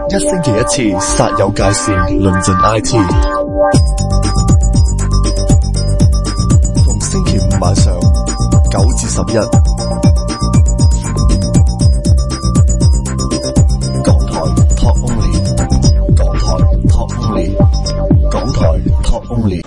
一星期一次煞有介事論盡 IT， 逢星期五晚上9至11，港台 Talk Only， 港台 Talk Only， 港台 Talk Only。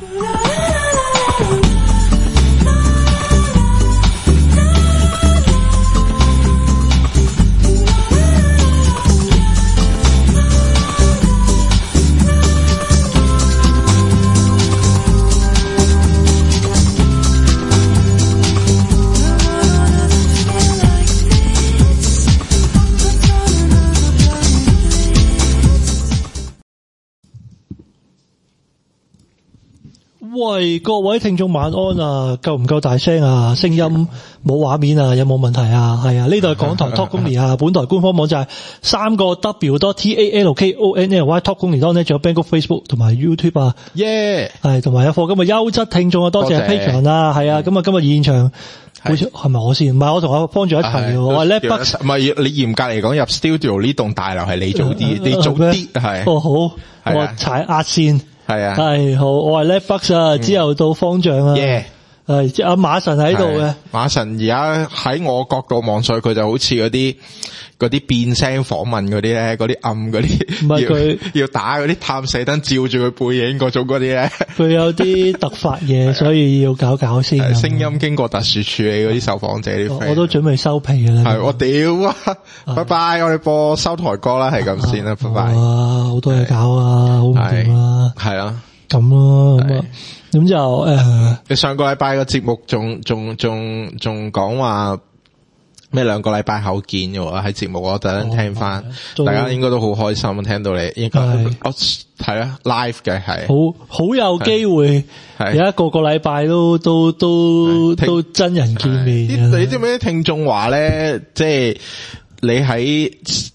喂，各位聽眾晚安啊，夠唔夠大聲啊？聲音冇畫面啊，有冇問題啊？係啊，呢度係港台 Talk Only 啊，本台官方網站3個 W.TALKONLY Talk Only 當呢，仲有 Bangkok Facebook 同埋 YouTube 啊， 耶， 係同埋有課金嘅優質聽眾啊，多謝 Patreon 啊，係啊，咁啊今日現場好似係咪我先？唔係，我同阿方住一齊，我係 Netbucks， 唔係你嚴格嚟講入 studio 呢棟大樓係你早啲，你早啲係。 哦好，我踩壓線。 係啊， 係好，我係 Netbucks 啊，之後到方丈啊，係即係阿馬神喺度嘅。馬神而家喺我角度望上去，佢就好似嗰啲變聲訪問嗰啲咧，嗰啲暗嗰啲， 唔係佢要打嗰啲探射燈照住佢背影嗰種嗰啲咧。佢有啲突發嘢，所以要搞先。 聲音經過特殊處理嗰啲受訪者啲 friend， 我都準備收皮嘅啦。 係我屌啊！拜拜，我哋播收台歌啦，係咁先啦，拜拜。 哇，好多嘢搞啊，好唔掂啊。 係啊， 咁咯，咁就你上個禮拜個節目仲講話咩2個禮拜後見嘅喎，喺節目我特登聽翻，大家應該都好開心聽到你，應該我係啊 live 嘅係， 好有機會有一個禮拜都真人見面。 你知唔知啲聽眾話咧，即係你喺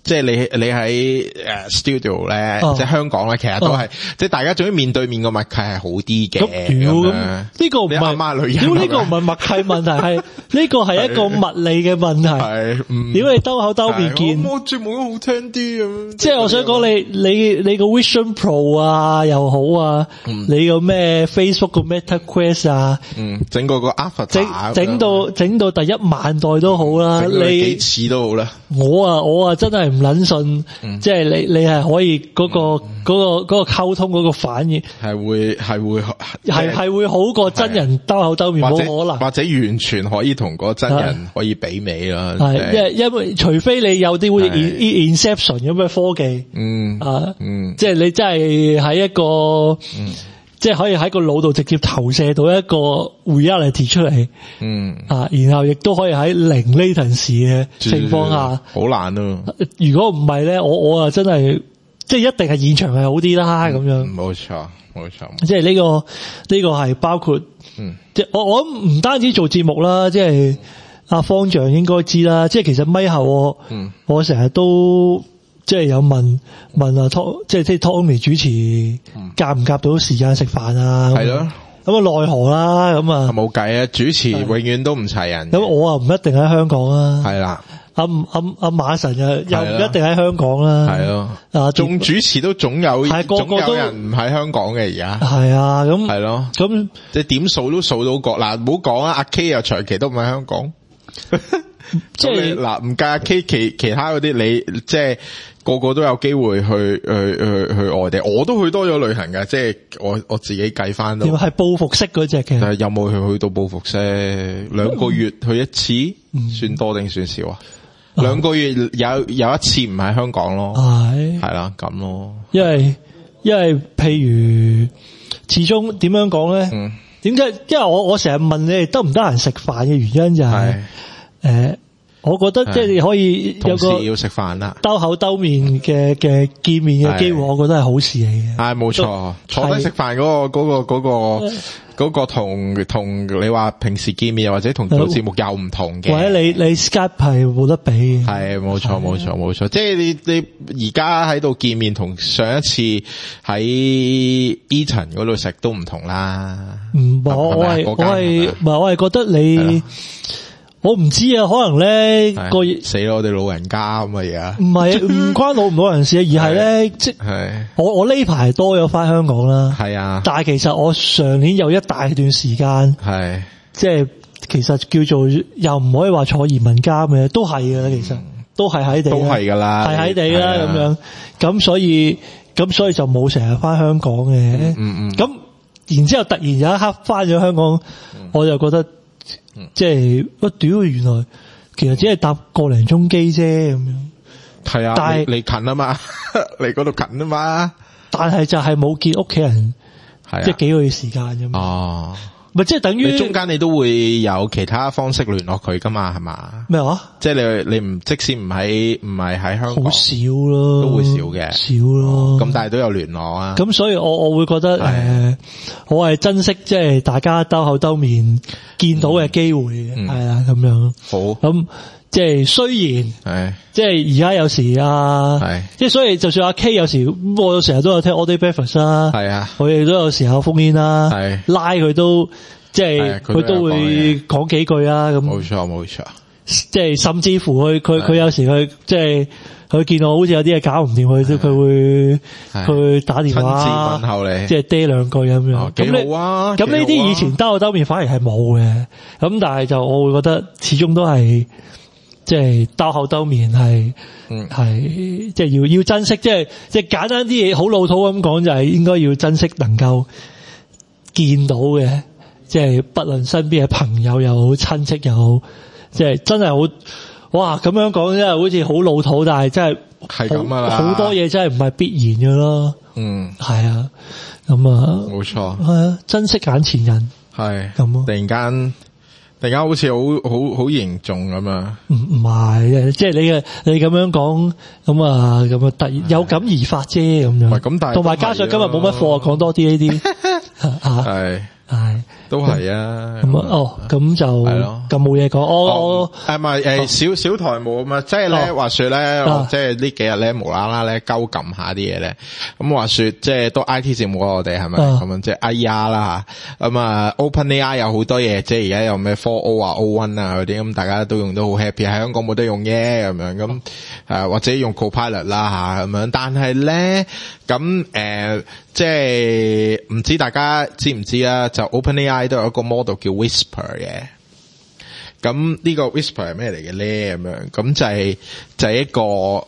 studio 咧，即係香港咧，其實都係即係大家總之面對面個默契係好啲嘅。咁呢個唔係阿媽女人， 呢個唔係默契問題，係呢個係一個物理嘅問題。係，屌你兜口兜面見， 我節目都好聽啲咁。 即係我想講你個 Vision Pro 啊又好啊，你個咩 Facebook 個 Meta Quest 啊， 整個 Avatar， 整到第1萬代都好啦，你幾次都好啦。 我啊真係唔撚信，即係你係可以嗰個溝通嗰個反應係會好過真人兜口兜面，冇可能， 或者完全可以同嗰真人可以媲美啦。 係因為除非你有啲好似 Inception 咁嘅科技，即係你真係喺一個即係可以喺個腦度直接投射到一個 reality 出嚟，然後亦都可以喺零 latency 嘅情況下， 好難咯。 如果唔係咧，我啊真係即係一定係現場係好啲啦，咁樣。 冇錯。 即係呢個係包括，即係我唔單止做節目啦，即係阿方丈應該知啦。即係其實咪後我成日都。即係有問啊 Talk 即係 Talk Only 主持夾唔夾到時間食飯啊？係咯，咁啊奈何啦，咁啊冇計啊！主持永遠都唔齊人。 咁我啊唔一定喺香港啊。 係啦， 阿馬神又唔一定喺香港啦。 係咯，仲主持都總有人唔喺香港嘅而家。係啊，咁係咯，咁即係點數都數到過嗱，唔好講啊！阿 K 又長期都唔喺香港。即係嗱，唔計阿 K 其他嗰啲，你即係個個都有機會去外地，我都去多咗旅行㗎，即係我自己計翻都。係報復式嗰隻嘅。但係有冇去到報復式？2個月去一次，算多定算少啊？2個月有一次唔喺香港咯，係啦咁咯。因為譬如始終點樣講咧？點解？因為我成日問你哋得唔得閒食飯嘅原因就係。我覺得即係你可以有個同事要食飯啦，兜口兜面嘅見面嘅機會，我覺得係好事嚟嘅。係冇錯，坐低食飯嗰個同你話平時見面或者同做節目又唔同嘅，或者你 Skype 係冇得比嘅。係冇錯，即係你而家喺度見面同上一次喺 Eton 嗰度食都唔同啦。我係覺得你。 我唔知啊，可能咧個死咯，我哋老人家咁啊而家。 唔係唔關老唔老人事啊，而係咧即係我呢排多咗翻香港啦。係啊，但係其實我上年有一大段時間係即係其實叫做又唔可以話坐移民監嘅，都係嘅，其實都係喺地，都係噶啦，係喺地啦咁樣。咁所以就冇成日翻香港嘅。咁然之後突然有一刻翻咗香港，我就覺得。即係屌，原來其實只係搭個零鐘機啫咁樣。係啊，但係你近啊嘛，你嗰度近啊嘛。但係就係冇見屋企人，即係幾個月時間啫嘛。哦，咪即係等於你中間你都會有其他方式聯絡佢噶嘛，係嘛？咩話？即係你唔即使唔係喺香港，好少咯，都會少嘅，少咯。咁但係都有聯絡啊。咁所以我會覺得我係珍惜即係大家兜口兜面見到嘅機會嘅，係啦咁樣。好咁即係雖然即係而家有時即係所以就算阿 K 有時我成日都有聽 All Day Breakfast 啦，係啊，我哋都有時候封煙啦，拉佢都即係佢都會講幾句啊咁。冇錯，即係甚至乎佢有時佢即係佢見到好似有啲嘢搞唔掂，佢會打電話親自問候你，即係嗲兩句咁樣。幾好啊！咁呢啲以前兜口兜面反而係冇嘅，咁但係就我會覺得始終都係即係兜口兜面係即係要珍惜，即係簡單啲嘢，好老土咁講就係應該要珍惜能夠見到嘅，即係不論身邊嘅朋友又好，親戚又好，即係真係好。哇，咁樣講真係好似好老土，但係真係咁啊！好多嘢真係唔係必然嘅咯。係啊，咁啊，冇錯，係啊，珍惜眼前人，係咁咯。突然間好似好嚴重咁啊！唔係，即係你咁樣講，咁啊突然有感而發啫，咁樣。咁但係同埋加上今日冇乜課，講多啲呢啲係都係啊，咁就係咯，咁冇嘢講。我小台冇啊嘛，即係咧話說咧，即係呢幾日咧無啦啦咧鳩撳下啲嘢咧，咁話說即係都 IT 節目我哋係咪咁樣？即係 AR 啦吓，咁啊 OpenAI 有好多嘢，即係而家有咩 4O 啊 O1 啊嗰啲，咁大家都用得好 happy，喺香港冇得用嘅咁樣，咁或者用 Copilot 啦吓咁樣，但係咧咁即係唔知大家知唔知啊？就 OpenAI 都有一個 model 叫 Whisper 嘅，咁呢個 Whisper 係咩嚟嘅咧？咁樣咁就係一個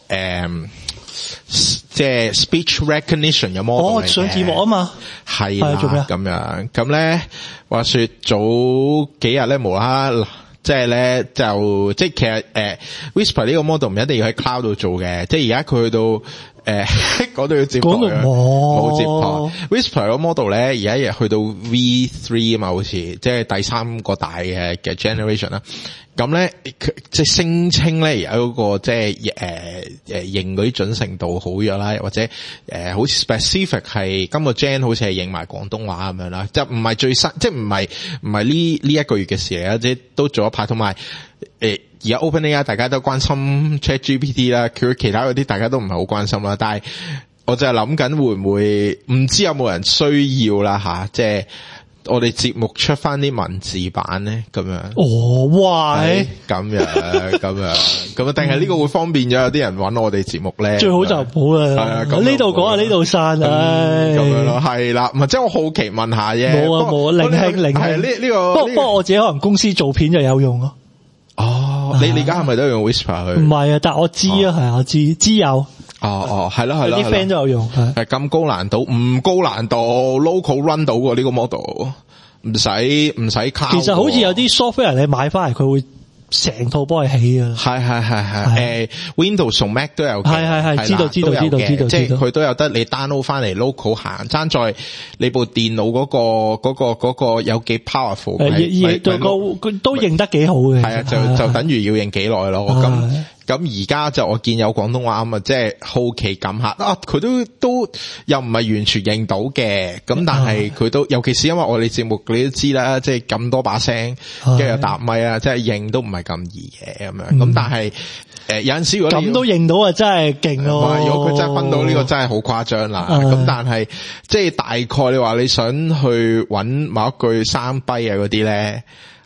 即係 speech recognition 嘅 model 嚟嘅。上字幕啊嘛，係啦，做咩咁樣？咁咧話說早幾日咧無啦啦，即係咧就即係其實Whisper 呢個 model 唔一定要喺 cloud 度做嘅，即係而家佢去到。嗰度要接台啊，冇接台。Whisper 個 model 咧，而家亦去到 V3 啊嘛，好似即係第三個大嘅 generation 啦。咁咧，即係聲稱咧，而家嗰個即係認嗰啲準程度好咗啦，或者好似 specific 係今個 gen 好似係認埋廣東話咁樣啦，就唔係最新，即係唔係呢一個月嘅事嚟啦，即係都做一排，同埋而家 OpenAI 大家都關心 ChatGPT 啦，佢其他嗰啲大家都唔係好關心啦，但係我就係諗緊會唔會唔知有冇人需要啦吓，即係我哋節目出翻啲文字版咧咁樣。哇！咁樣咁啊，定係呢個會方便咗有啲人揾我哋節目咧？最好就唔好啦。係啊，呢度講下呢度刪啊，咁樣咯，係啦，唔係即係我好奇問下啫。冇啊，零係呢個。不過我自己可能公司做片就有用咯。你而家係咪都用 Whisper 去？唔係啊，但係我知啊，係啊，知有。係咯，有啲 friend 都有用。係咁高難度，唔高難度 ，local run 到喎呢個 model，唔使卡。其實好似有啲 software 你買翻嚟，佢會成套幫你起啊。係，Windows 同 Mac 都有。係，知道。即係佢都有得你 download 翻嚟 local 行，爭在你部電腦嗰個有幾 powerful。都認得幾好嘅。係啊，就等於要認幾耐咯。咁而家就我見有廣東話咁啊，即係好奇感下佢都又唔係完全認到嘅，咁但係佢都，尤其是因為我哋節目你都知啦，即係咁多把聲，跟住又搭咪啊，即係認都唔係咁易嘅咁樣。咁但係有陣時如果咁都認到啊，真係勁咯！如果佢真係分到呢個真係好誇張啦。咁但係即係大概你話你想去揾某一句生跛啊嗰啲咧。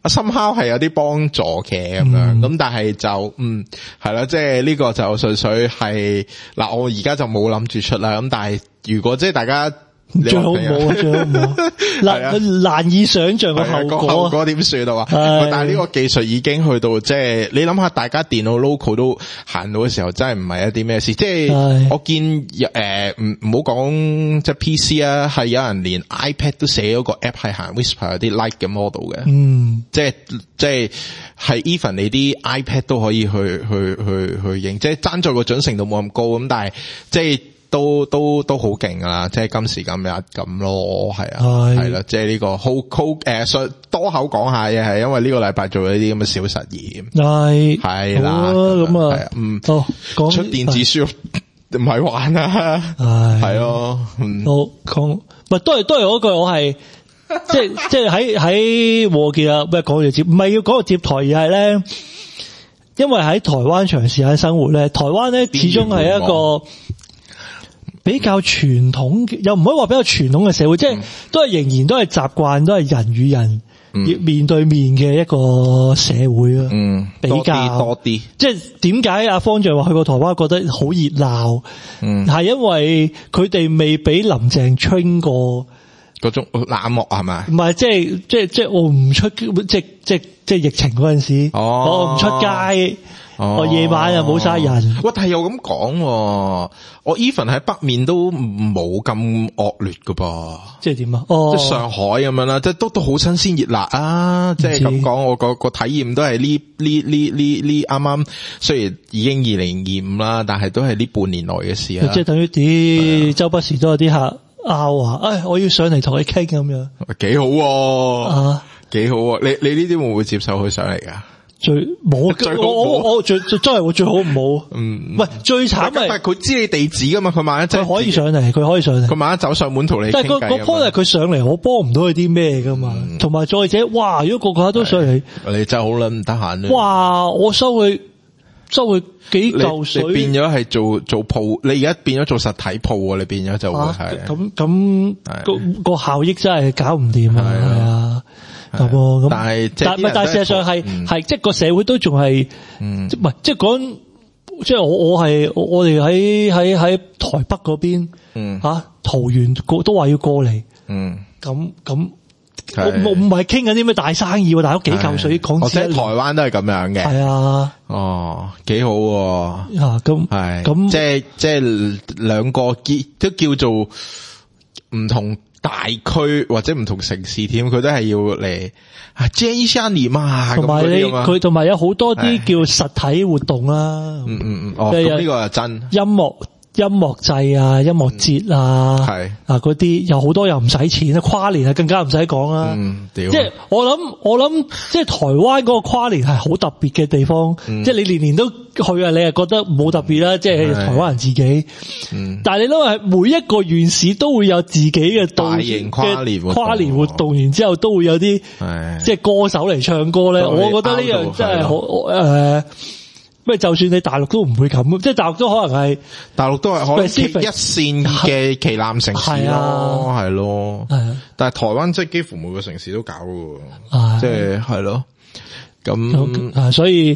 somehow 係有啲幫助嘅咁樣，咁但係就係啦，即係呢個就純粹係嗱，我而家就冇諗住出啦，咁但係如果即係大家。 最好冇，最好冇，難以想象嘅後果點算啊？但係呢個技術已經去到即係你諗下，大家電腦 local 都行到嘅時候，真係唔係一啲咩事。即係我見唔好講即係 PC 啊，係有人連 iPad 都寫咗個 app 係行 Whisper 有啲 like 嘅 model 嘅，即係 even 你啲 iPad 都可以去認，即係爭在個準程度冇咁高咁，但係即係。都好勁噶啦，即係今時今日咁咯，係啊，係啦，即係呢個好多口講下嘅，係因為呢個禮拜做咗啲咁嘅小實驗，係啦，咁啊，出電子書唔係玩啊，係咯， 好講，唔都係嗰句，我係即係喺和記啊，咩講住接，唔係要講個接台，而係咧，因為喺台灣長時間生活咧，台灣咧始終係一個。比較傳統，又唔可以話比較傳統嘅社會，即係都係仍然都係習慣，都係人與人面對面嘅一個社會咯。比較多啲，即係點解阿方丈話去過台灣覺得好熱鬧？係因為佢哋未俾林鄭 train 過嗰種冷漠係咪？ 唔係，即係我唔出，即係疫情嗰陣時，我唔出街。我夜晚又冇晒人， 但係又咁講，我 even 喺北面都冇咁惡劣噶噃， 即係點啊？ 即係上海咁樣啦，即係都好新鮮熱辣啊！即係咁講，我個體驗都係呢啱啱，雖然已經2025啦，但係都係呢半年內嘅事啊！ 即係等於周不時都有啲客拗啊，我要上嚟同你傾咁樣， 幾好幾好啊！你呢啲會唔會接受佢上嚟噶？ 最冇，我最好唔好。喂，最慘係佢知你地址噶嘛？佢萬一佢可以上嚟，佢萬一走上門同你傾偈。 但係個 point 係佢上嚟，我幫唔到佢啲咩噶嘛。同埋再者，哇！如果個個都上嚟， 你真係好撚唔得閒。 哇！我收佢幾嚿水， 你變咗係做鋪，你而家變咗做實體鋪，你變咗就會係咁個效益真係搞唔掂啊！係啊。咁，但係事實上係即係個社會都仲係，唔係即係講，即係我哋喺台北嗰邊，桃園都話要過嚟，咁我唔係傾緊啲咩大生意，大佬幾嚿水講， 我喺台灣都係咁樣嘅， 係啊， 幾好咁係咁，即係兩個都叫做唔同。大區或者唔同城市添，佢都係要嚟見一下你嘛， 同埋佢同埋有好多啲叫實體活動啦。 咁呢個係真音樂祭啊，音樂節啊，嗰啲有好多又唔使錢啊，跨年啊更加唔使講啦。即係我諗，即係台灣嗰個跨年係好特別嘅地方，即係你年年都去啊，你係覺得冇特別啦，即係台灣人自己。但係你都係每一個縣市都會有自己嘅大型跨年活動，然之後都會有啲即係歌手嚟唱歌咧。我覺得呢樣真係好咩？就算你大陸都唔會咁，即係大陸都可能係， 大陸都係可能一線嘅旗艦城市咯，係咯。但係台灣即係幾乎每個城市都搞嘅，即係係咯。咁所以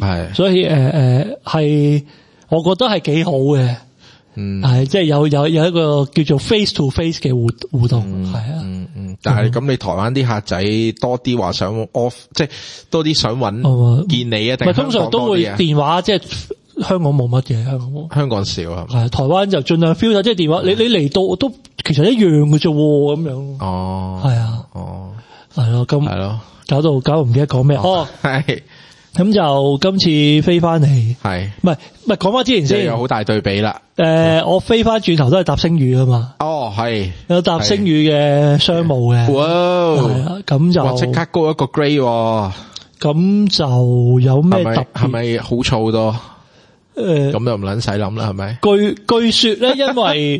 係，我覺得係幾好嘅。係即係有一個叫做 face to face 嘅互動，係啊。 但係咁你台灣啲客仔多啲話想 off， 即係多啲想揾見你啊？定通常都會電話，即係香港冇乜嘢， 香港少係。 係台灣就盡量 feel 到，即係電話，你嚟到都其實一樣嘅啫，咁樣。係啊，係咯，咁係咯，搞到唔記得講咩。 係。 咁就今次飛翻嚟， 係唔係講翻之前先， 有好大對比啦。 我飛翻轉頭都係搭星宇啊嘛。 係有搭星宇嘅商務嘅。 哇， 咁就即刻高一個 grade。 咁就有咩特別？ 係咪好燥多？咁又唔撚使諗啦，係咪？ 據說咧，因為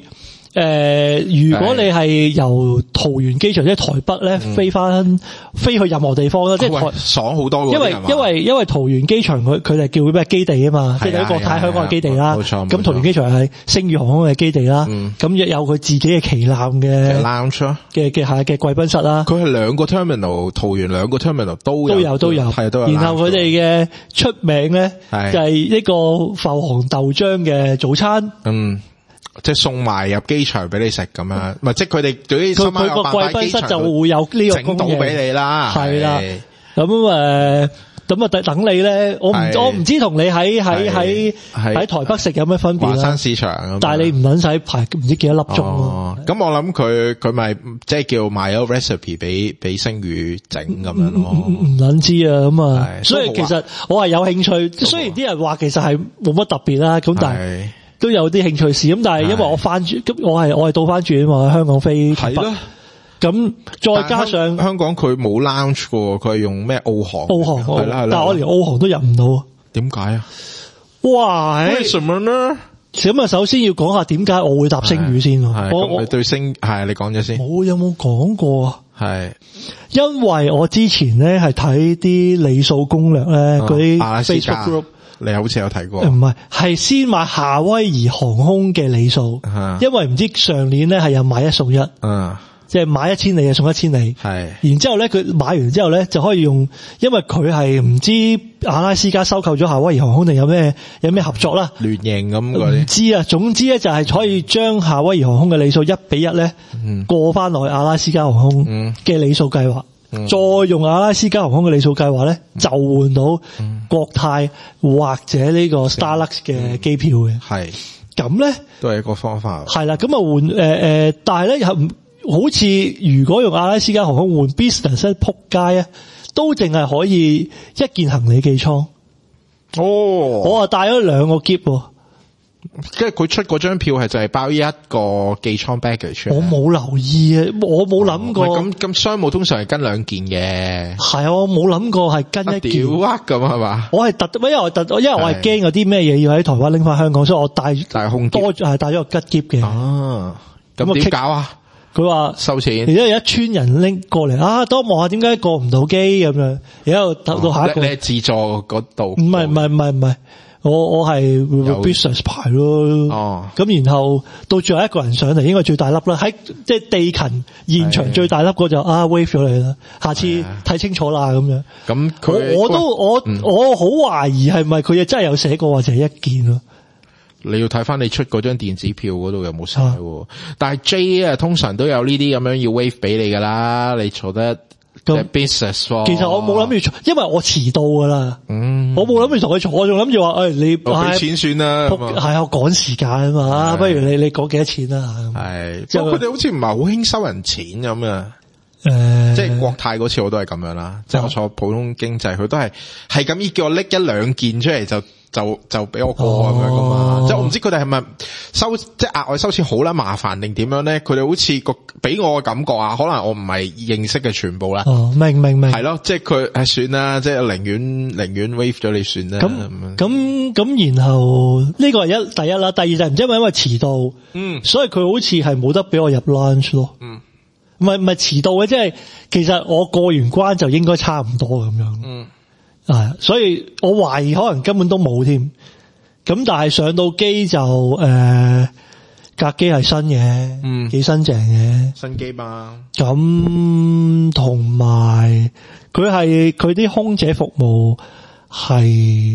如果你係由桃園機場即係台北咧飛去任何地方啦，即係爽好多嘅。 因為桃園機場佢哋叫咩基地啊嘛，即係國泰香港嘅基地啦。 冇錯。 咁桃園機場係星宇航空嘅基地啦。咁亦有佢自己嘅旗艦嘅 lounge 嘅貴賓室啦。 佢係兩個 terminal， 桃園兩個 terminal 都有。係都有。然後佢哋嘅出名咧就係一個阜杭豆漿嘅早餐。 即係送埋入機場俾你食咁樣，唔係即係佢哋對啲佢個貴賓室就會有呢個整到俾你啦。 係啦，咁等你咧，我唔知同你喺台北食有咩分別啦。 華山市場， 但係你唔撚使排唔知幾多粒鐘咯。 咁我諗佢咪即係叫賣咗 recipe 俾星宇整咁樣咯。 唔撚知啊咁啊，所以其實我係有興趣。雖然啲人話其實係冇乜特別啦，咁但係都有啲興趣試。咁但係因為我翻轉，咁我係倒翻轉啊嘛，香港飛台北。咁再加上香港佢冇 lounge 嘅，佢係用咩澳航？係啦， 但係我連澳航都入唔到。 點解啊？ 哇！ 為什麼呢？ 咁啊，首先要講下點解我會搭星宇先。 我對星係你講咗先。 我有冇講過啊？ 係因為我之前咧係睇啲里數攻略咧，嗰啲 Facebook group， 你好似有睇過。 唔係先買夏威夷航空嘅里數，因為唔知上年咧係有買一送一。即係買1000里送1000里，係。然之後咧，佢買完之後咧就可以用，因為佢係唔知阿拉斯加收購咗夏威夷航空定有咩合作啦， 聯營咁嗰啲。唔知啊，總之咧就係可以將夏威夷航空嘅里數1比1咧，過翻落去阿拉斯加航空嘅里數計劃，再用阿拉斯加航空嘅里數計劃咧，就換到國泰或者呢個 Starlux 嘅機票嘅。係。咁咧都係一個方法。 係啦，咁啊換但係咧好似如果用阿拉斯加航空換 business 撲街啊，都淨係可以一件行李寄艙。我啊帶咗2個篋， 即係佢出嗰張票係就係包一個寄艙 baggage。 我冇留意啊，我冇諗過。 咁商務通常係跟2件嘅。係啊，我冇諗過係跟一件。 屌啊咁係嘛？ 我係因為我係驚有啲咩嘢要喺台灣拎翻香港，所以我帶空多係帶咗個吉篋嘅。 咁點搞啊？ 佢話收錢， 然之後有一村人拎過嚟啊，多望下點解過唔到機咁樣，然後到下一個。你係自助嗰度？唔係，我係 business 牌咯。咁然後到最後一個人上嚟，應該最大粒啦，喺即係地勤現場最大粒嗰就wave 咗你啦，下次睇清楚啦咁樣。咁我好懷疑係咪佢真係有寫過或者係一件咯。 你要睇翻你出嗰張電子票嗰度有冇寫，但係 J 啊通常都有呢啲咁樣要 wave 俾你噶啦，你坐得 business。其實我冇諗住坐，因為我遲到噶啦。我冇諗住同佢坐，我仲諗住話你俾錢算啦。 係我趕時間啊嘛，不如你講幾多錢啦？ 係，即係佢哋好似唔係好興收人錢咁啊。即係國泰嗰次我都係咁樣啦，即係我坐普通經濟，佢都係咁依叫我拎1-2件出嚟就俾我過咁樣噶嘛，即係我唔知佢哋係咪收即係額外收錢好啦麻煩定點樣咧？佢哋好似俾我嘅感覺啊，可能我唔係認識嘅全部啦。 明係咯，即係佢係算啦，即係寧願 wave 咗你算啦。 咁然後呢個係第一啦，第二就係唔知係咪因為遲到，所以佢好似係冇得俾我入 lunch 咯。唔係遲到嘅，即係其實我過完關就應該差唔多咁樣。所以我懷疑可能根本都冇添。咁但係上到機就架機係新嘅，幾新淨嘅新機嘛。 咁同埋佢啲空姐服務係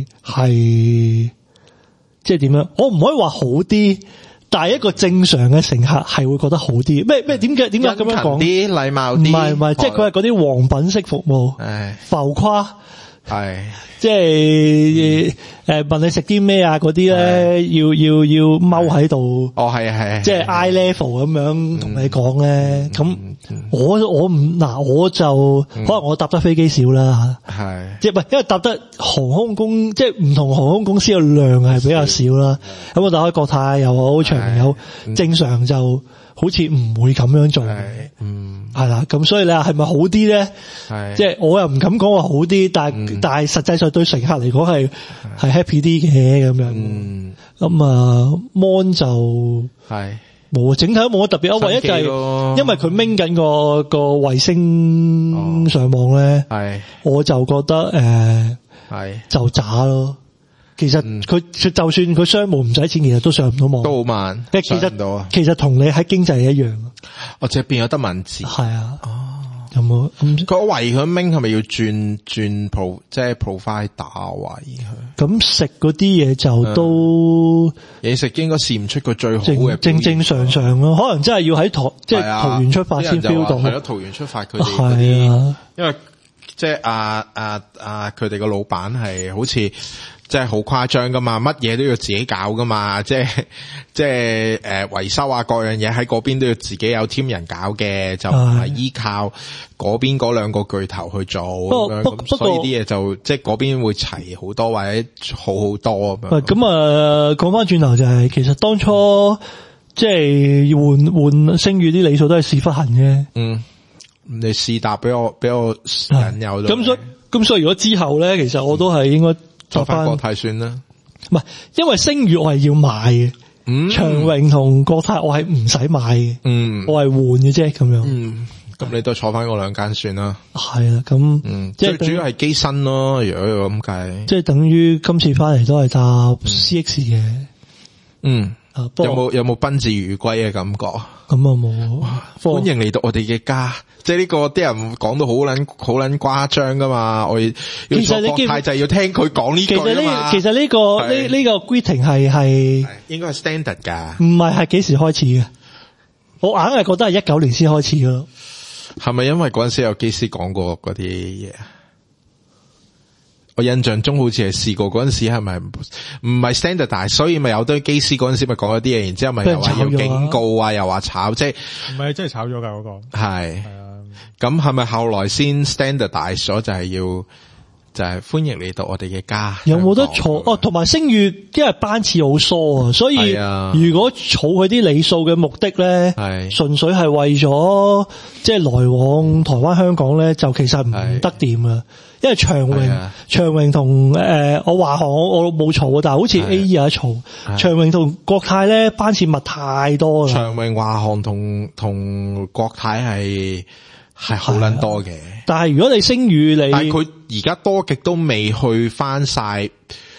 即係點樣？我唔可以話好啲。但係一個正常嘅乘客係會覺得好啲，咩點解咁樣講？ 啲禮貌啲， 唔係，即係佢係嗰啲皇品式服務，浮誇，即係問你食啲咩啊嗰啲咧，要踎喺度， 係， 即係 eye level 咁樣同你講咧，咁我就可能我搭得飛機少啦，即係因為搭得航空公即係唔同航空公司嘅量係比較少啦，咁我搭開國泰又好長榮又好，正常就好似唔會咁樣做，係啦，咁所以你話係咪好啲咧？即係我又唔敢講話好啲，但係實際上對乘客嚟講係 happy 啲嘅咁樣。咁mon 就冇，整體都冇乜特別。唯一就係因為佢掹緊個衛星上網咧，係我就覺得係就渣咯。其實佢就算佢商務唔使錢，其實都上唔到網，都好慢。其實同你喺經濟一樣。 我只係變咗得文字。係啊。有冇佢為佢掹係咪要轉即係 provider 位佢？咁食嗰啲嘢就都嘢食應該試唔出佢最好嘅， 正常咯。可能真係要喺即係桃園出發先 feel 到。 係咯，桃園出發佢哋嗰啲，因為即係佢哋個老闆係好似。即係好誇張噶嘛，乜嘢都要自己搞噶嘛，即係維修啊各樣嘢喺嗰邊都要自己有 team 人搞嘅，就唔係依靠嗰邊嗰兩個巨頭去做咁，所以啲嘢就即係嗰邊會齊好多或者好多咁樣。咁講翻轉頭就係，其實當初即係換聲譽啲理數都係屎忽痕嘅。 你試答俾我引誘到。 咁所以如果之後咧，其實我都係應該。 做翻國泰算啦， 唔係，因為聲譽我係要買嘅，長榮同國泰我係唔使買嘅，我係換嘅啫咁樣。 咁你都坐翻嗰兩間算啦。 係啦，咁即係主要係機身咯，如果咁計， 即係等於今次翻嚟都係搭 CX 嘅。 有冇賓至如歸嘅感覺？ 咁啊冇。 歡迎嚟到我哋嘅家。即係呢個啲人講到好撚誇張噶嘛，我要做國泰就係要聽佢講呢句啊嘛。 其實呢個 greeting 係應該係 standard 噶。 唔係幾時開始嘅？我硬係覺得係19年先開始噶咯。 係咪因為嗰陣時有機師講過嗰啲嘢？我印象中好似係試過嗰陣時係咪唔係 standard， 但係所以咪有堆機師嗰陣時咪講咗啲嘢，然之後咪又話要警告啊，又話炒，即係唔係真係炒咗噶嗰個係。咁係咪後來先 standardize 咗就係歡迎嚟到我哋嘅家？ 有冇得坐？同埋聲譽因為班次好疏啊，所以如果儲佢啲里數嘅目的咧，純粹係為咗即係來往台灣香港咧，就其實唔得掂啊。因為長榮同我華航我冇嘈，但係好似 AE 有得嘈。長榮同國泰咧班次密太多啦。 長榮華航同國泰係好撚多嘅， 但係如果你聲譽但係佢而家多極都未去翻晒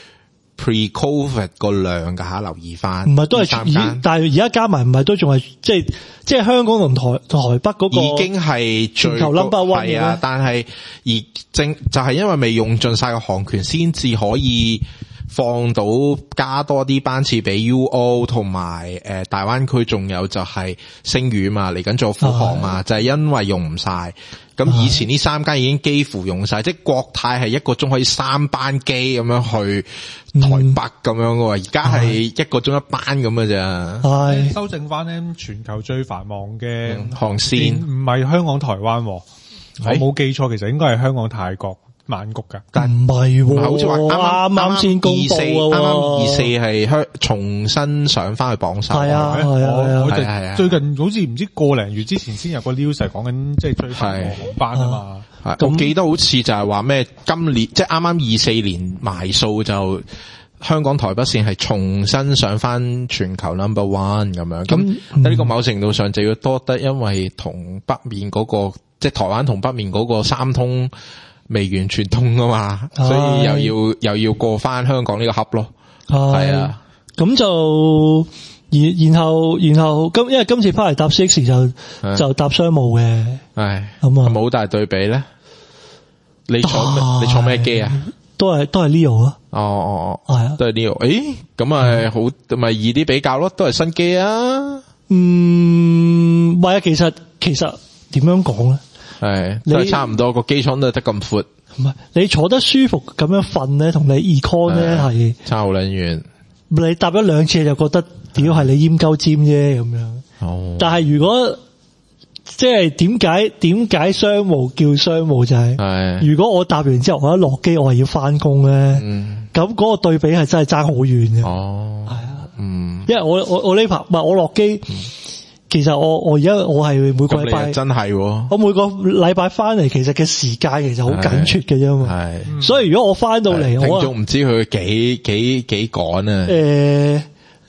pre-COVID 個量噶吓，留意翻。 唔係都係，但係而家加埋唔係都仲係即係香港同台北嗰個已經係全球 number one 嘅。 係啊，但係就係因為未用盡晒個航權，先至可以放到加多啲班次俾 UO 同埋大灣區，仲有就係星宇嘛，嚟緊做復航嘛，就係因為用唔晒。咁以前呢3間已經幾乎用晒，即係國泰係1個鐘可以3班機咁樣去台北咁樣嘅，而家係1個鐘1班咁嘅咋。 修正翻咧，全球最繁忙嘅航線唔係香港台灣，我冇記錯，其實應該係香港泰國曼谷噶， 但唔係， 好似話啱先公布啱24係重新上翻去榜首。 係啊， 最近好似唔知個零月之前先有個 news 講緊，即係最繁忙航班啊嘛。 我記得好似就係話咩今年即係啱24年埋數就香港台北線係重新上翻全球 number one 咁樣。咁呢個某程度上就要多得，因為同北面嗰個即係台灣同北面嗰個三通未完全通啊嘛，所以又要過翻香港呢個盒咯。係啊，咁就然後因為今次翻嚟搭 CX 就搭商務嘅， 係咁啊，係咪好大對比咧？你坐咩機啊？ 都係 Leo 啊。 哦， 係啊， 都係 Leo。誒，咁咪好咪易啲比較咯，都係新機啊。 唔係啊，其實點樣講咧？ 係，都係差唔多，個機艙都係得咁闊。 唔係，你坐得舒服咁樣瞓咧，同你 econ 咧係差好撚遠。 你搭咗2次就覺得屌係你閹鳩尖啫咁樣。 哦。但係如果即係點解商務叫商務就係，如果我搭完之後我一落機我係要翻工咧，咁嗰個對比係真係爭好遠嘅。 哦。係啊。因為我呢排唔係我落機。其實我而家我係每個禮拜真係， 我每個禮拜翻嚟，其實嘅時間其實好緊絀嘅啫嘛。係，所以如果我翻到嚟，我仲唔知佢幾趕啊？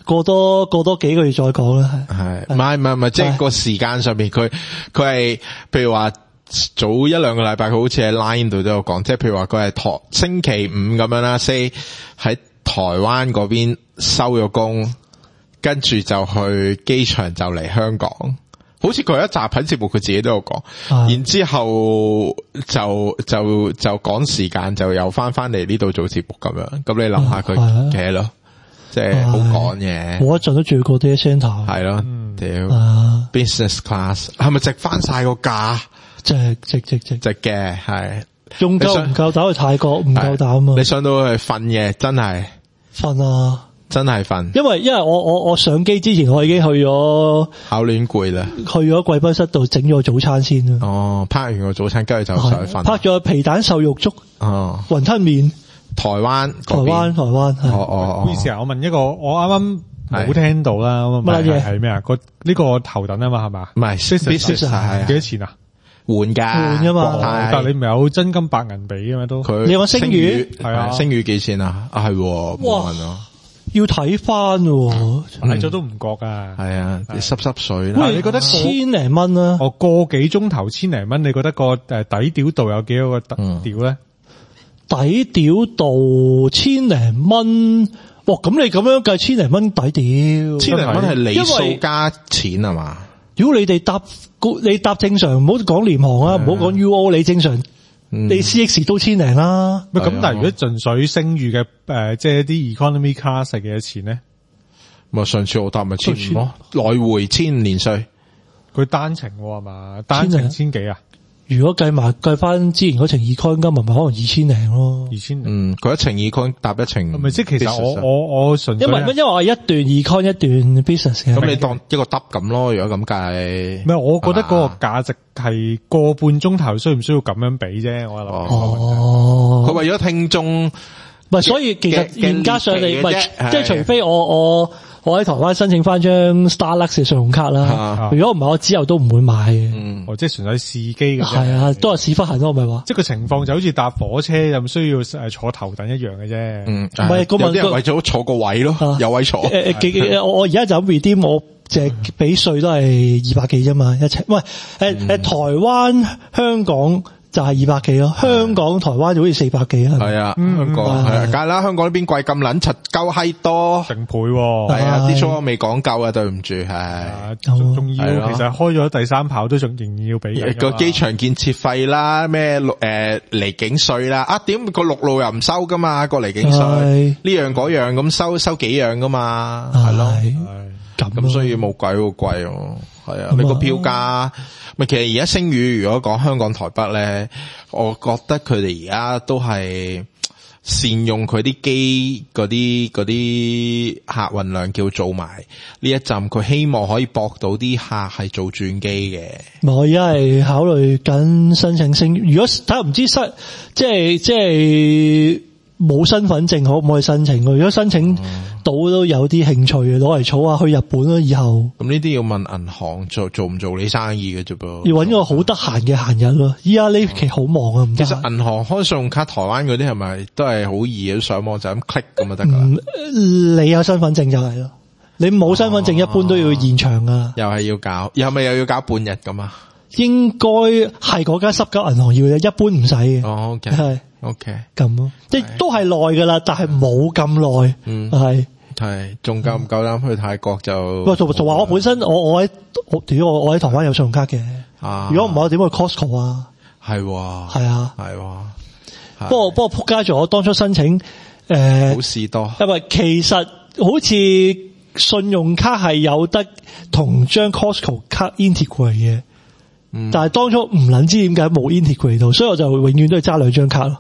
過多幾個月再講啦。 係，唔係，即係個時間上面佢係，譬如話早一兩個禮拜，佢好似喺 Line 度都有講，即係譬如話佢係星期五咁樣啦 ，say 喺台灣嗰邊收咗工，跟住就去機場就嚟香港。好似佢一集喺節目佢自己都有講，然之後就趕時間就又翻嚟呢度做節目咁樣。咁你諗下佢嘅咯，即係好趕嘅。 我一陣都住過 data center。 係咯，屌 business class 係咪值翻晒個價？值嘅係。用夠唔夠膽去泰國？唔夠膽啊！你上到去瞓嘅，真係瞓啊！ 真係瞓， 因為我上機之前我已經去咗考亂攰啦， 去咗貴賓室度整咗早餐先啦。 哦，拍完個早餐跟住就上去瞓。 拍咗皮蛋瘦肉粥，雲吞麵， 台灣。 哦， 唔好意思啊，我問一個，我啱啱冇聽到啦。乜嘢係咩啊？呢個頭等啊嘛，係嘛？ 唔係 business 係幾多錢啊？ 換噶嘛， 但係你唔係有真金白銀俾嘅咩？都你有星宇係啊？星宇幾錢啊？係冇問啊。 要睇翻喎， 買咗都唔覺啊。 係啊，你濕水啦。 喂，你覺得千零蚊啊？ 我個幾鐘頭千零蚊，你覺得個底屌度有幾多個屌咧？ 底屌度千零蚊，哇！咁你咁樣計千零蚊底屌， 千零蚊係里數加錢係嘛？ 如果你哋搭正常，唔好講廉航啊，唔好講 UO， 你正常。你 CX 都千零啦， 咁但係如果純粹聲譽嘅即係啲 economy class 係幾多錢咧？ 咪上次我搭咪1,500咯，來回1,500年稅， 佢單程係嘛？單程1,000幾啊？ 如果計翻之前嗰程 econ 金，咪可能2,000零咯 ，2,000。 佢一程 econ 搭一程， 咪即係其實我純粹因為我係一段 econ 一段 business 嘅。 咁你當一個得咁咯，如果咁計。 唔係，我覺得嗰個價值係個半鐘頭需唔需要咁樣俾啫？我諗。 佢為咗聽眾， 唔係，所以其實嚴格上你唔係，即係除非我喺台灣申請翻張 Starlux 嘅信用卡啦，如果唔係我之後都唔會買嘅。 即係純粹試機嘅啫。 係啊，都係屎忽痕咯，我咪話。 即係個情況就好似搭火車又唔需要坐頭等一樣嘅啫。 唔係， 有啲人為咗坐個位咯，有位坐。 我而家就咁 redeem，我淨係俾稅都係200幾啫嘛，一程。喂，台灣香港。就係200幾咯，香港台灣就好似400幾啊。 係啊，香港係啊，梗係啦，香港呢邊貴咁撚柒鳩閪多成倍喎。 係啊，啲數我未講夠啊，對唔住係。 仲要其實開咗第三跑都仲仍然要俾個機場建設費啦，咩離境稅啦，點個陸路又唔收噶嘛，個離境稅呢樣嗰樣咁收幾樣噶嘛，係咯，咁所以冇計好貴喎。係啊，你個票價咪其實而家星宇如果講香港台北咧，我覺得佢哋而家都係善用佢啲機嗰啲客運量，叫做埋呢一站，佢希望可以駁到啲客係做轉機嘅。 我而家係考慮緊申請星宇，如果睇唔知即係冇身份證可唔可以申請？如果申請到都有啲興趣嘅，攞嚟儲下去日本咯。以後咁呢啲要問銀行做唔做你生意嘅啫噃， 要搵個好得閒嘅閒日咯。依家呢期好忙啊，唔得閒。 其實銀行開信用卡台灣嗰啲係咪都係好易，上網就咁 click 咁就得噶啦？ 你有身份證就係咯，你冇身份證一般都要現場噶。 又係要搞，又要搞半日咁啊？ 應該係嗰間濕鳩銀行要嘅，一般唔使嘅。 哦，OK， 係 OK， 咁咯，即係都係耐噶啦，但係冇咁耐。 係，仲夠唔夠膽去泰國就？ 喂，同話我本身我喺台灣有信用卡嘅。如果唔係我點去 Costco 啊？ 係啊。不過仆街咗，我當初申請好事多， 因為其實好似信用卡係有得同張 Costco 卡 integrate 嘅。但係當初唔捻知點解冇 integrate 到，所以我就永遠都係揸2張卡咯。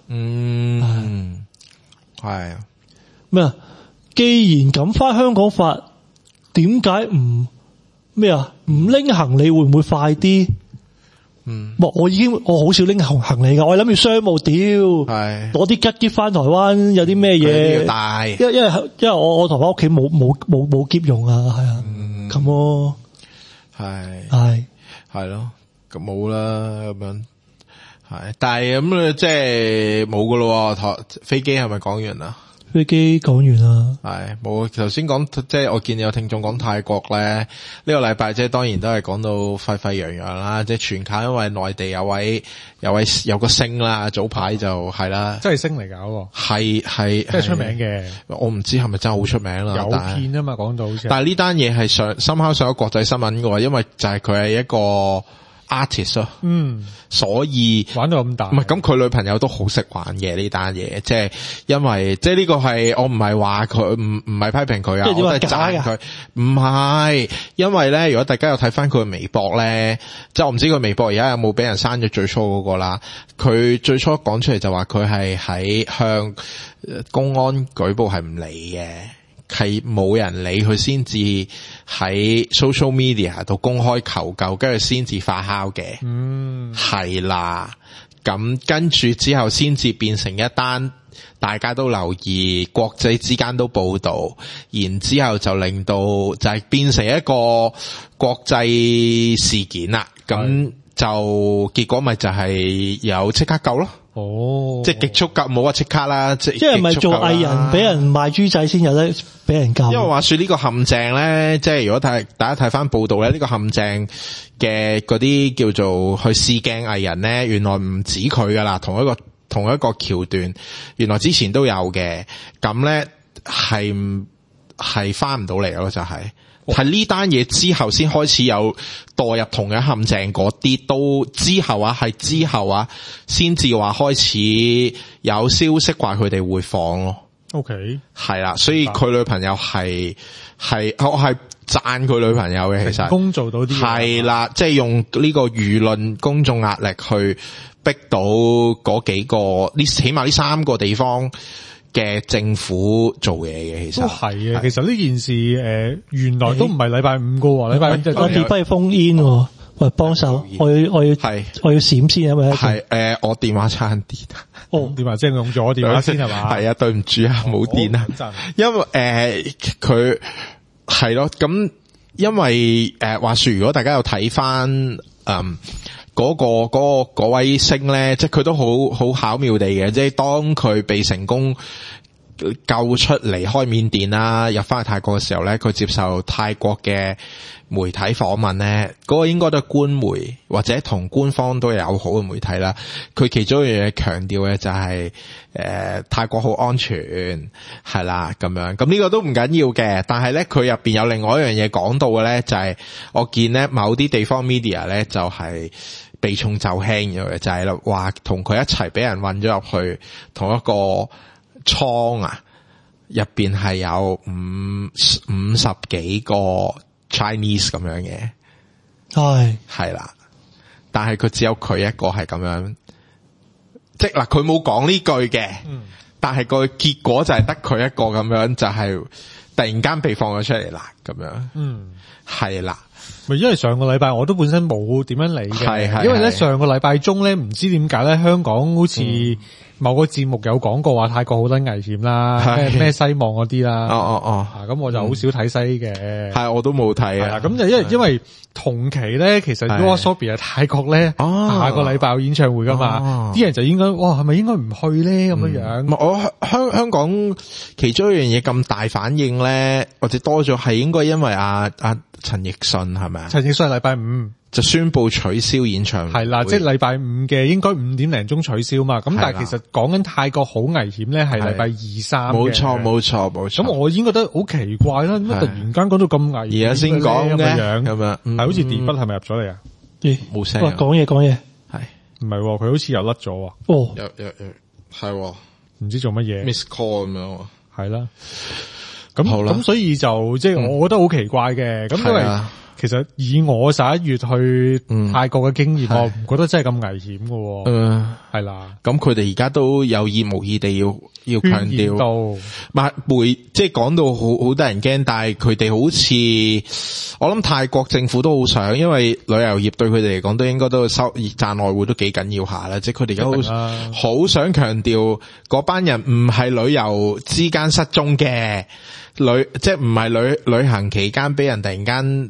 係咩啊？既然咁翻香港發，點解唔咩啊？唔拎行李會唔會快啲？我好少拎行李噶，我諗住商務屌，攞啲吉翻台灣有啲咩嘢？ 帶， 因為我台灣屋企冇篋用啊，係啊，咁咯， 係咯。咁冇啦，咁樣係，但係咁即係冇噶咯。飛機係咪講完啦？ 飛機講完啦， 係冇頭先講，即係我見有聽眾講泰國咧，呢個禮拜即係當然都係講到沸沸揚揚啦，即係全靠因為內地有個星啦，早排就係啦， 真係星嚟㗎， 係真係出名嘅， 我唔知係咪真係好出名啦， 有片啊嘛，講到好似， 但係呢單嘢係深刻上咗國際新聞嘅，因為就係佢係一個artist 咯，所以玩到咁大， 唔係咁佢女朋友都好識玩嘅呢單嘢，即係因為即係呢個係我唔係話佢唔係批評佢啊，我都係讚佢，唔係因為咧，如果大家有睇翻佢嘅微博咧，即係我唔知佢微博而家有冇俾人刪咗最初嗰個啦，佢最初講出嚟就話佢係喺向公安舉報係唔理嘅。係冇人理佢先至喺 social media 度公開求救，跟住先至發酵嘅。係啦，咁跟住之後先至變成一單大家都留意，國際之間都報道，然之後就令到就係變成一個國際事件啦。咁就結果咪就係有即刻救咯。即係極速救，冇話即刻啦，即係咪做藝人俾人賣豬仔先有得俾人救？因為話說呢個陷阱咧，即係如果大家睇翻報道咧，呢個陷阱嘅嗰啲叫做去試鏡藝人咧，原來唔止佢噶啦，同一個橋段，原來之前都有嘅，咁咧係翻唔到嚟咯，就係呢單嘢之後先開始有墮入同樣陷阱嗰啲，都之後先至話開始有消息話佢哋會放咯。 OK， 係啦，所以佢女朋友係我係讚佢女朋友嘅，其實工做到啲係啦，即係用呢個輿論公眾壓力去逼到嗰幾個起碼呢3個地方嘅政府做嘢嘅，其實都係嘅。其實呢件事原來都唔係禮拜5個喎，禮拜5就我哋不如封煙喎。喂，幫手，我要閃先，因為係我電話差啲。 電話即係用咗我電話先係嘛？係啊，對唔住啊，冇電啊。因為佢係咯，咁因為話說，如果大家有睇翻嗰位星咧，即係佢都好巧妙地嘅，即係當佢被成功救出離開緬甸啦，入翻去泰國嘅時候咧，佢接受泰國嘅媒體訪問咧，嗰個應該都係官媒或者同官方都有好嘅媒體啦。佢其中一樣嘢強調嘅就係泰國好安全係啦咁樣。咁呢個都唔緊要嘅，但係咧佢入邊有另外一樣嘢講到嘅咧，就係我見咧某啲地方 media 咧就係避重就輕嘅，就係啦話同佢一齊俾人運咗入去同一個倉啊，入邊係有50幾個 Chinese 咁樣嘅，係啦，但係佢只有佢一個係咁樣，即係嗱佢冇講呢句嘅，但係個結果就係得佢一個咁樣，就係突然間被放咗出嚟啦，咁樣，係啦。 因為上個禮拜我都本身冇點樣理嘅，因為咧上個禮拜中咧唔知點解咧香港好似某個節目有講過話泰國好撚危險啦，咩西望嗰啲啦，咁我就好少睇西嘅， 係我都冇睇啊， 咁就因為同期咧其實 YOASOBI 喺泰國咧下個禮拜有演唱會噶嘛，啲人就應該係咪應該唔去咧咁樣樣？ 我香港其中一樣嘢咁大反應咧，或者多咗係應該因為陳奕迅係咪啊？ 陳奕迅係禮拜5 就宣布取消演唱會， 係啦，即係禮拜5嘅應該5點零鐘取消嘛。咁但係其實講緊泰國好危險咧，係禮拜2、3嘅。冇錯。咁我已經覺得好奇怪啦，點解突然間講到咁危險？ 而家先講嘅樣咁樣， 係好似電筆係咪入咗嚟啊？ 冇聲。 講嘢， 係唔係？佢好似又甩咗啊！ 有係， 唔知做乜嘢 miss call 咁樣， 係啦。咁所以就即係我覺得好奇怪嘅，咁因為其實以我11月去泰國嘅經驗，我唔覺得真係咁危險嘅，係啦。咁佢哋而家都有意無意地要強調，即係講到好得人驚，但係佢哋好似我諗泰國政府都好想，因為旅遊業對佢哋嚟講都應該都賺外匯都幾緊要下啦，即係佢哋而家好想強調嗰班人唔係旅遊之間失蹤嘅。即係唔係旅行期間俾人突然間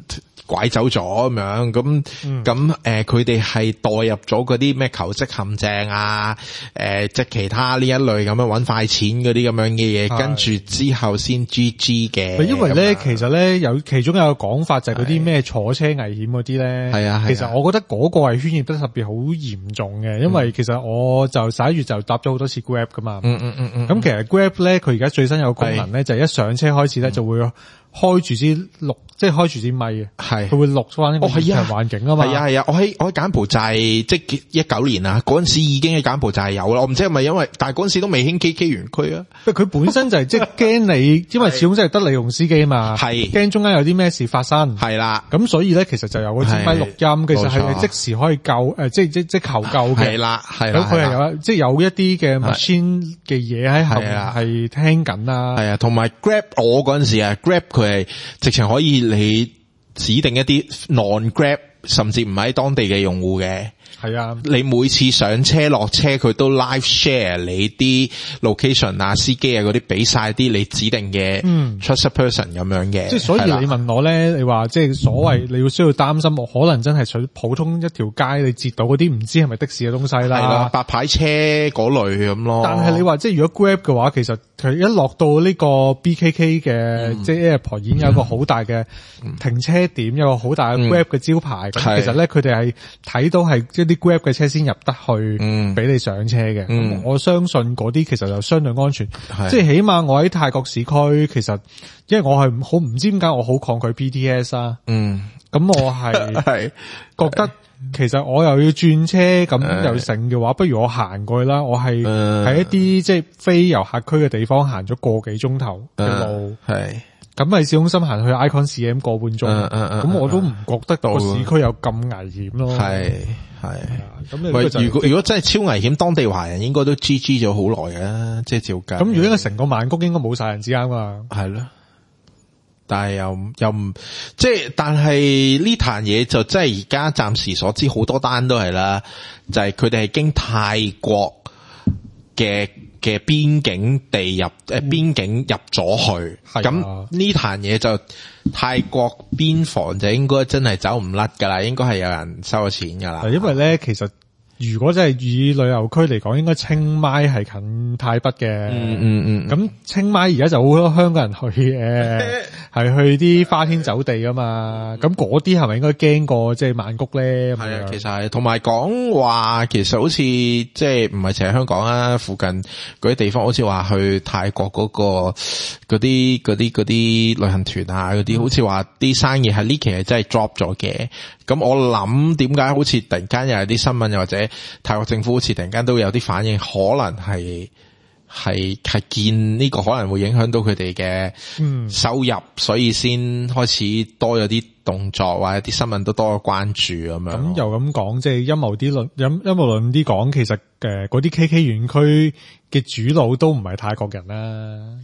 拐走咗咁樣，咁佢哋係墮入咗嗰啲咩求職陷阱啊，即係其他呢一類咁樣搵快錢嗰啲咁樣嘅嘢，跟住之後先 GG 嘅。 因為咧，其實咧有其中有個講法就係嗰啲咩坐車危險嗰啲咧，係啊，其實我覺得嗰個係渲染得特別好嚴重嘅，因為其實我就11月就搭咗好多次 Grab 噶嘛，咁其實 Grab 咧佢而家最新有個功能咧就係一上車開始咧就會開住支錄，即係開住支咪嘅，係佢會錄翻呢個現場環境啊嘛。 係啊，我喺柬埔寨即係19年啊，嗰陣時已經喺柬埔寨有啦。我唔知係咪因為，但係嗰陣時都未興 KK 園區啊。 佢本身就係即係驚你，因為始終真係得你用司機啊嘛，係驚中間有啲咩事發生。係啦，咁所以咧其實就有嗰支咪錄音，其實係即時可以救即求救嘅。係啦，係啦。咁佢係有即係有一啲嘅 machine 嘅嘢喺後面係聽緊啦。係啊，同埋 Grab 我嗰陣時啊 ，Grab 佢係直情可以你指定一啲 non-Grab 甚至唔喺當地嘅用戶嘅。係啊，你每次上車落車佢都 live share 你啲 location 啊、司機啊嗰啲，俾晒啲你指定嘅 trusted person 咁樣嘅。即係所以你問我咧，你話即係所謂你要需要擔心，我可能真係除普通一條街你截到嗰啲唔知係咪的士嘅東西啦。係啦，白牌車嗰類咁咯。但係你話即係如果 Grab 嘅話，其實佢一落到呢個 BKK 嘅即係 Airport 已經有一個好大嘅停車點，有個好大嘅 Grab 嘅招牌。其實咧佢哋係睇到係即係啲 Grab 嘅車先入得去，俾你上車嘅。我相信嗰啲其實就相對安全。即係起碼我喺泰國市區，其實因為我係好唔知點解我好抗拒 BTS 啊。咁我係覺得其實我又要轉車咁又剩嘅話，不如我行過去啦。我係喺一啲即係非遊客區嘅地方行咗個幾鐘頭嘅路。咁喺市中心行去 Icon CM 個半鐘，咁我都唔覺得個市區有咁危險咯。係。咁如果真係超危險，當地華人應該都 GG 咗好耐嘅，即係照計。咁如果應該成個曼谷應該冇晒人之間嘛？係咯。但係又唔即係，但係呢壇嘢就真係而家暫時所知好多單都係啦，就係佢哋係經泰國嘅邊境地入邊境入咗去，咁呢壇嘢就泰國邊防就應該真係走唔甩噶啦，應該係有人收咗錢噶啦。因為咧，其實如果真係以旅遊區嚟講，應該清邁係近泰北嘅。咁清邁而家就好多香港人去係去啲花天酒地噶嘛。咁嗰啲係咪應該驚過即係曼谷咧？係啊，其實係。同埋講話，其實好似即係唔係淨係香港啊，附近嗰啲地方，好似話去泰國嗰啲旅行團啊，嗰啲好似話啲生意係呢期係真係 drop 咗嘅。咁我諗點解好似突然間又有啲新聞，又或者泰國政府好似突然間都有啲反應，可能係見呢個可能會影響到佢哋嘅收入，所以先開始多咗啲動作，或者啲新聞都多咗關注咁樣。咁又咁講，即係陰謀論啲講，其實嗰啲 KK 園區嘅主腦都唔係泰國人啦。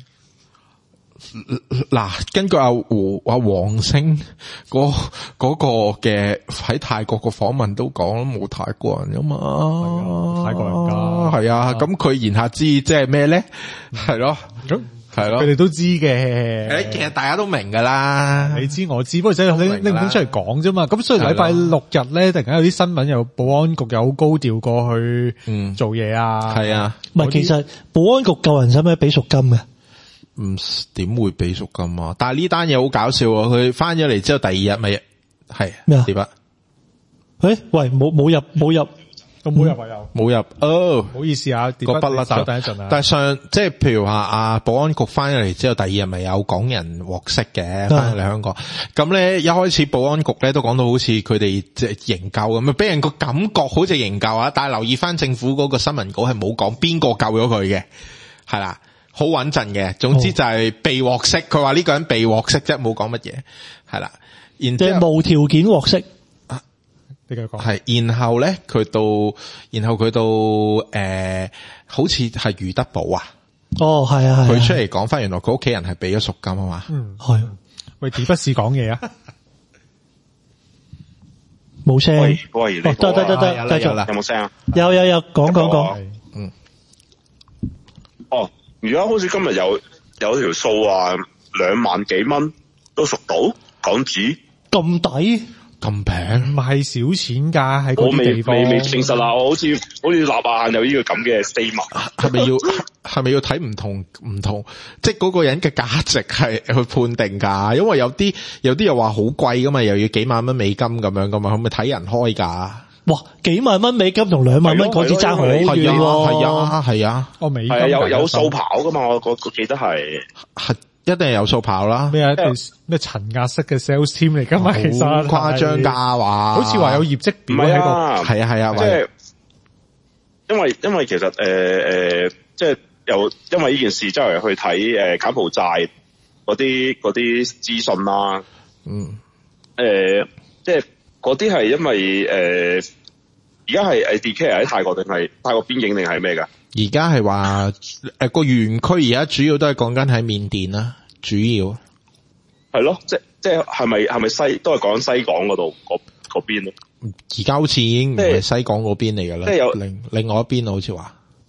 嗱，根據阿黃星嗰個嘅喺泰國個訪問都講冇泰國人噶嘛，泰國人㗎，係啊，咁佢言下之意即係咩咧？係咯，咁係咯，佢哋都知嘅。其實大家都明噶啦，你知我知，不過即係拎唔出嚟講啫嘛。咁所以禮拜6日咧，突然間有啲新聞，有保安局有高調過去做嘢啊。係啊， 唔係其實保安局救人使唔使俾贖金嘅？ 唔點會俾贖金啊？但係呢單嘢好搞笑啊！佢翻咗嚟之後第二日咪係咩啊？點啊？ 喂，冇入冇入哦， 唔好意思啊， 個筆甩咗。但係即係譬如話保安局翻咗嚟之後第二日咪有港人獲釋嘅翻嚟香港。咁咧一開始保安局咧都講到好似佢哋即係營救咁，俾人個感覺好似營救啊！但係留意翻政府嗰個新聞稿係冇講邊個救咗佢嘅，係啦。好穩陣嘅，總之就係被獲釋。佢話呢個人被獲釋啫，冇講乜嘢，係啦。然之後無條件獲釋啊，你繼續講。 係，然後佢到好似係余德寶啊。 哦，係啊， 佢出嚟講翻，原來佢屋企人係俾咗贖金啊嘛。 係。 喂，點不是講嘢啊？ 冇聲。 喂， 得，繼續啦。 有冇聲啊？ 有，講。 哦。而家好似今日有條數啊，2萬幾蚊都贖到港紙。 咁抵？ 咁平唔係少錢㗎，喺嗰啲地方。 我未證實啦，我好似立下有呢個咁嘅 statement。 係咪要睇唔同，即係嗰個人嘅價值係去判定㗎？因為有啲又話好貴㗎嘛，又要幾萬蚊美金咁樣㗎嘛，係咪睇人開㗎？ 哇！幾萬蚊美金同2萬蚊嗰支爭好遠喎。 係啊， 哦，美金有數跑㗎嘛？我記得係一定係有數跑啦。 咩層壓式嘅 sales team 嚟㗎嘛？其實好誇張㗎話， 好似話有業績表喺度。 係啊， 即係因為其實即係又因為呢件事周圍去睇柬埔寨嗰啲資訊啦。即係嗰啲係因為而家係 declare 喺泰國定係泰國邊境定係咩㗎？ 而家係話個園區而家主要都係講緊喺緬甸啦，主要係咯，即係係咪都係講西港嗰度嗰邊咯？ 而家好似已經唔係西港嗰邊嚟㗎啦，即係有另外一邊好似話。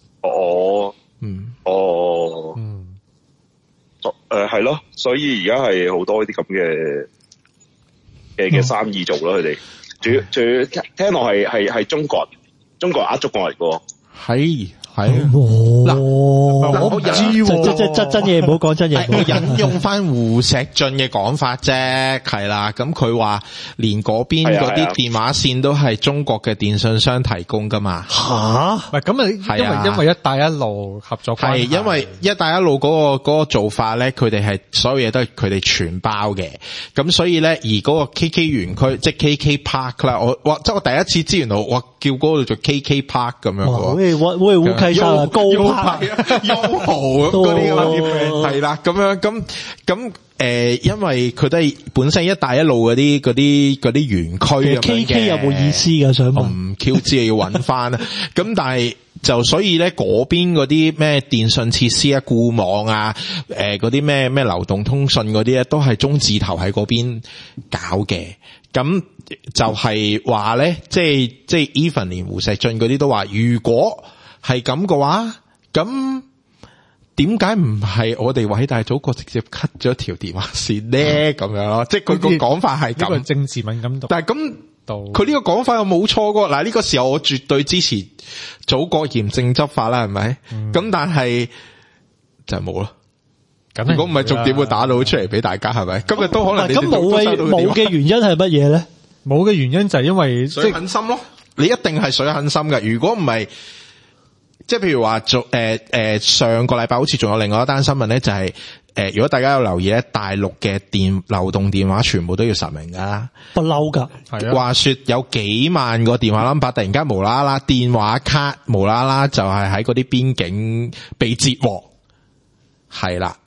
係咯，所以而家係好多呢啲咁嘅生意做咯，佢哋仲要聽落係中國人呃中國人嚟㗎。係嗱， 我唔知喎，真嘢唔好講真嘢。 我引用翻胡錫進嘅講法啫，係啦。咁佢話連嗰邊嗰啲電話線都係中國嘅電信商提供噶嘛。 吓？ 唔係咁因為一帶一路合作關係， 係因為一帶一路嗰個做法咧，佢哋係所有嘢都係佢哋全包嘅。咁所以咧，而嗰個 KK 園區即係 KK Park 啦，即係我第一次知原來我叫嗰度做 KK Park 咁樣。 喂，高優豪咁嗰啲係啦，咁樣咁因為佢都係本身一帶一路嗰啲園區咁樣嘅。 KK 有冇意思㗎？想問。 唔 Q 知要揾翻啦。咁但係就所以咧，嗰邊嗰啲咩電信設施啊、固網啊、嗰啲咩流動通訊嗰啲咧，都係中字頭喺嗰邊搞嘅。咁就係話咧，即係 even 連胡錫進嗰啲都話，如果係咁嘅話，咁點解唔係我哋偉大祖國直接 cut 咗條電話線咧？咁樣咯，即係佢個講法係咁。 政治敏感度， 但係咁，佢呢個講法又冇錯㗎。嗱，呢個時候我絕對支持祖國嚴正執法啦，係咪？咁但係就係冇咯。如果唔係，重點會打到出嚟俾大家，係咪？今日都可能你哋冇嘅原因係乜嘢咧？ 冇嘅原因就係因為水狠心咯。你一定係水狠心㗎。如果唔係，即係譬如話上個禮拜好似仲有另外一單新聞咧，就係如果大家有留意咧，大陸嘅流動電話全部都要實名㗎， 不嬲㗎。 係啊，話說有幾萬個電話 number 突然間無啦啦電話卡無啦啦就係喺嗰啲邊境被截獲，係啦，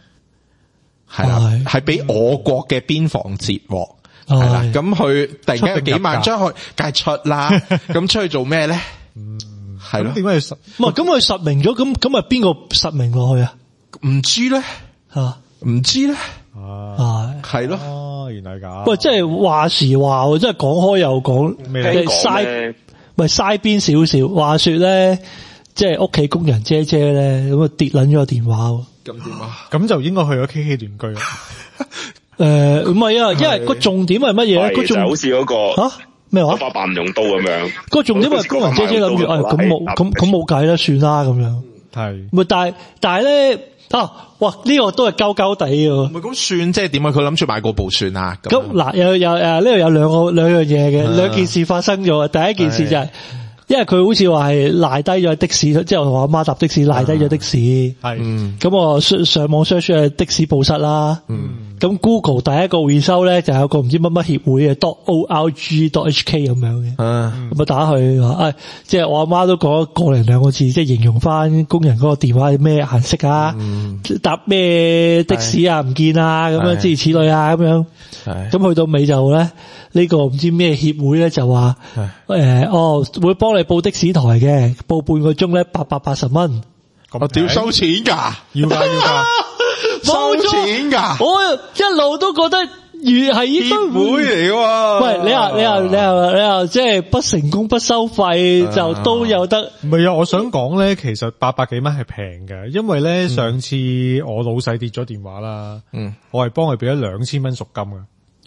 係俾我國嘅邊防截獲，係啦，咁佢突然間有幾萬張去，梗係出啦，咁出去做咩咧？係咯，點解要實？ 唔係咁佢實名咗，咁啊邊個實名落去啊？ 唔知咧，唔知咧，係咯。 哦，原來咁。 喂，即係話時話，即係講開又講，嘥咪嘥邊少少。話說咧，即係屋企工人姐姐咧，咁啊跌撚咗個電話。 咁點啊？ 咁就應該去咗 KK 聯居。 唔係啊，因為個重點係乜嘢咧？ 就好似嗰個咩話？ 把辦唔用刀咁樣。 個重點係工人姐姐諗住，咁冇計啦，算啦咁樣。 係。 咪但係咧哇！呢個都係鳩鳩地嘅。 唔係咁算，即係點啊？佢諗住買嗰部算啊。 咁嗱，有呢度有兩樣嘢嘅，兩件事發生咗。第一件事就係，因為佢好似話係賴低咗的士，即係我同我阿媽搭的士賴低咗的士。係。咁我上網 search 係的士報失啦。咁 Google 第一個回收咧就有個唔知乜乜協會嘅 .org.hk 咁樣嘅，咁啊打去即係我阿媽都講個零兩個字，即係形容翻工人嗰個電話係咩顏色啊，搭咩的士啊唔見啊，咁樣諸如此類啊咁樣，咁去到尾就咧呢個唔知咩協會咧就話會幫你報的士台嘅，報半個鐘咧880蚊， 我屌收錢㗎， 要㗎。 收錢㗎， 我一路都覺得越係應該會嚟喎。 喂，你又即係不成功不收費就都有得。 唔係啊，我想講咧，其實800幾蚊係平嘅，因為咧上次我老細跌咗電話啦，我係幫佢俾咗2000蚊贖金㗎。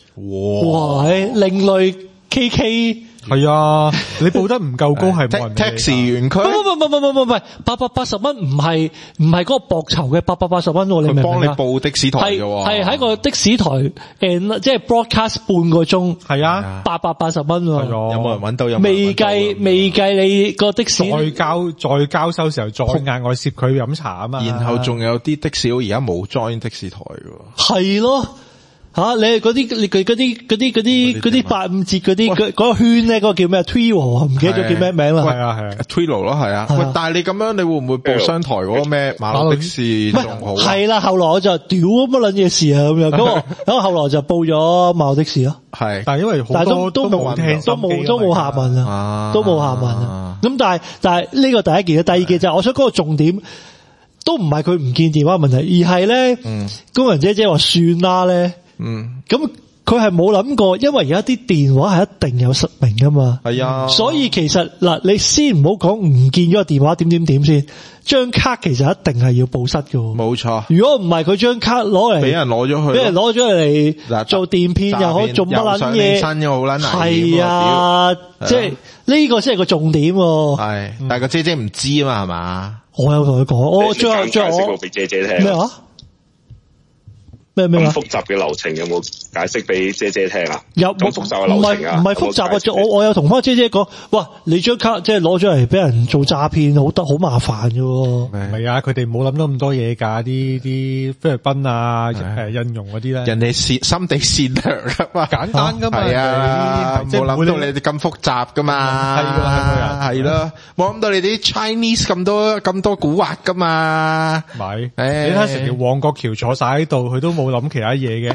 哇，另類 KK。 係啊，你報得唔夠高係冇人理。 taxi 園區唔，880蚊唔係嗰個薄酬嘅880蚊，你明唔明啊？ 幫你報的士台嘅喎， 係喺個的士台即係 broadcast 半個鐘， 係啊 ，880蚊喎。 有冇人揾到？ 未計你個的士再交收時候再額外攝佢飲茶啊嘛。 然後仲有啲的士佬而家冇 join 的士台嘅。 係咯。吓，你係嗰啲85折嗰啲嗰個圈咧，嗰個叫咩 Twilio 唔記得咗叫咩名啦。 係啊 Twilio 咯，係啊。喂，但係你咁樣，你會唔會報商台嗰個咩馬路的士仲好？ 係啦，後來我就屌乜撚嘢事啊咁樣，咁我後來就報咗馬路的士咯。 係， 但係因為好多都冇聽，都冇下文啊，都冇下文啊。咁但係呢個第一件，第二件就係我想嗰個重點。都唔係佢唔見電話問題，而係咧，工人姐姐話算啦咧，咁佢係冇諗過，因為而家啲電話係一定有實名噶嘛， 係啊， 所以其實嗱，你先唔好講唔見咗個電話點先，張卡其實一定係要報失噶， 冇錯。 如果唔係佢張卡攞嚟， 俾人攞咗去， 俾人攞咗嚟做電騙又可以做乜撚嘢，係啊，即係呢個先係個重點， 係，但係個姐姐唔知啊嘛，係嘛？ 我有同佢講，我最後我俾姐姐聽咩話？咩咁複雜嘅流程有冇解釋俾姐姐聽啊？ 有咁複雜嘅流程啊？ 唔係複雜啊！我有同翻姐姐講，哇！你張卡即係攞咗嚟俾人做詐騙，好麻煩嘅。 唔係啊，佢哋冇諗到咁多嘢㗎，啲菲律賓啊，印傭嗰啲咧， 人哋心地善良㗎嘛， 簡單㗎嘛， 係啊，冇諗到你哋咁複雜㗎嘛，係咯，冇諗到你哋啲 Chinese 咁多蠱惑㗎嘛， 咪，你睇成條旺角橋坐晒喺度，佢都冇諗其他嘢嘅，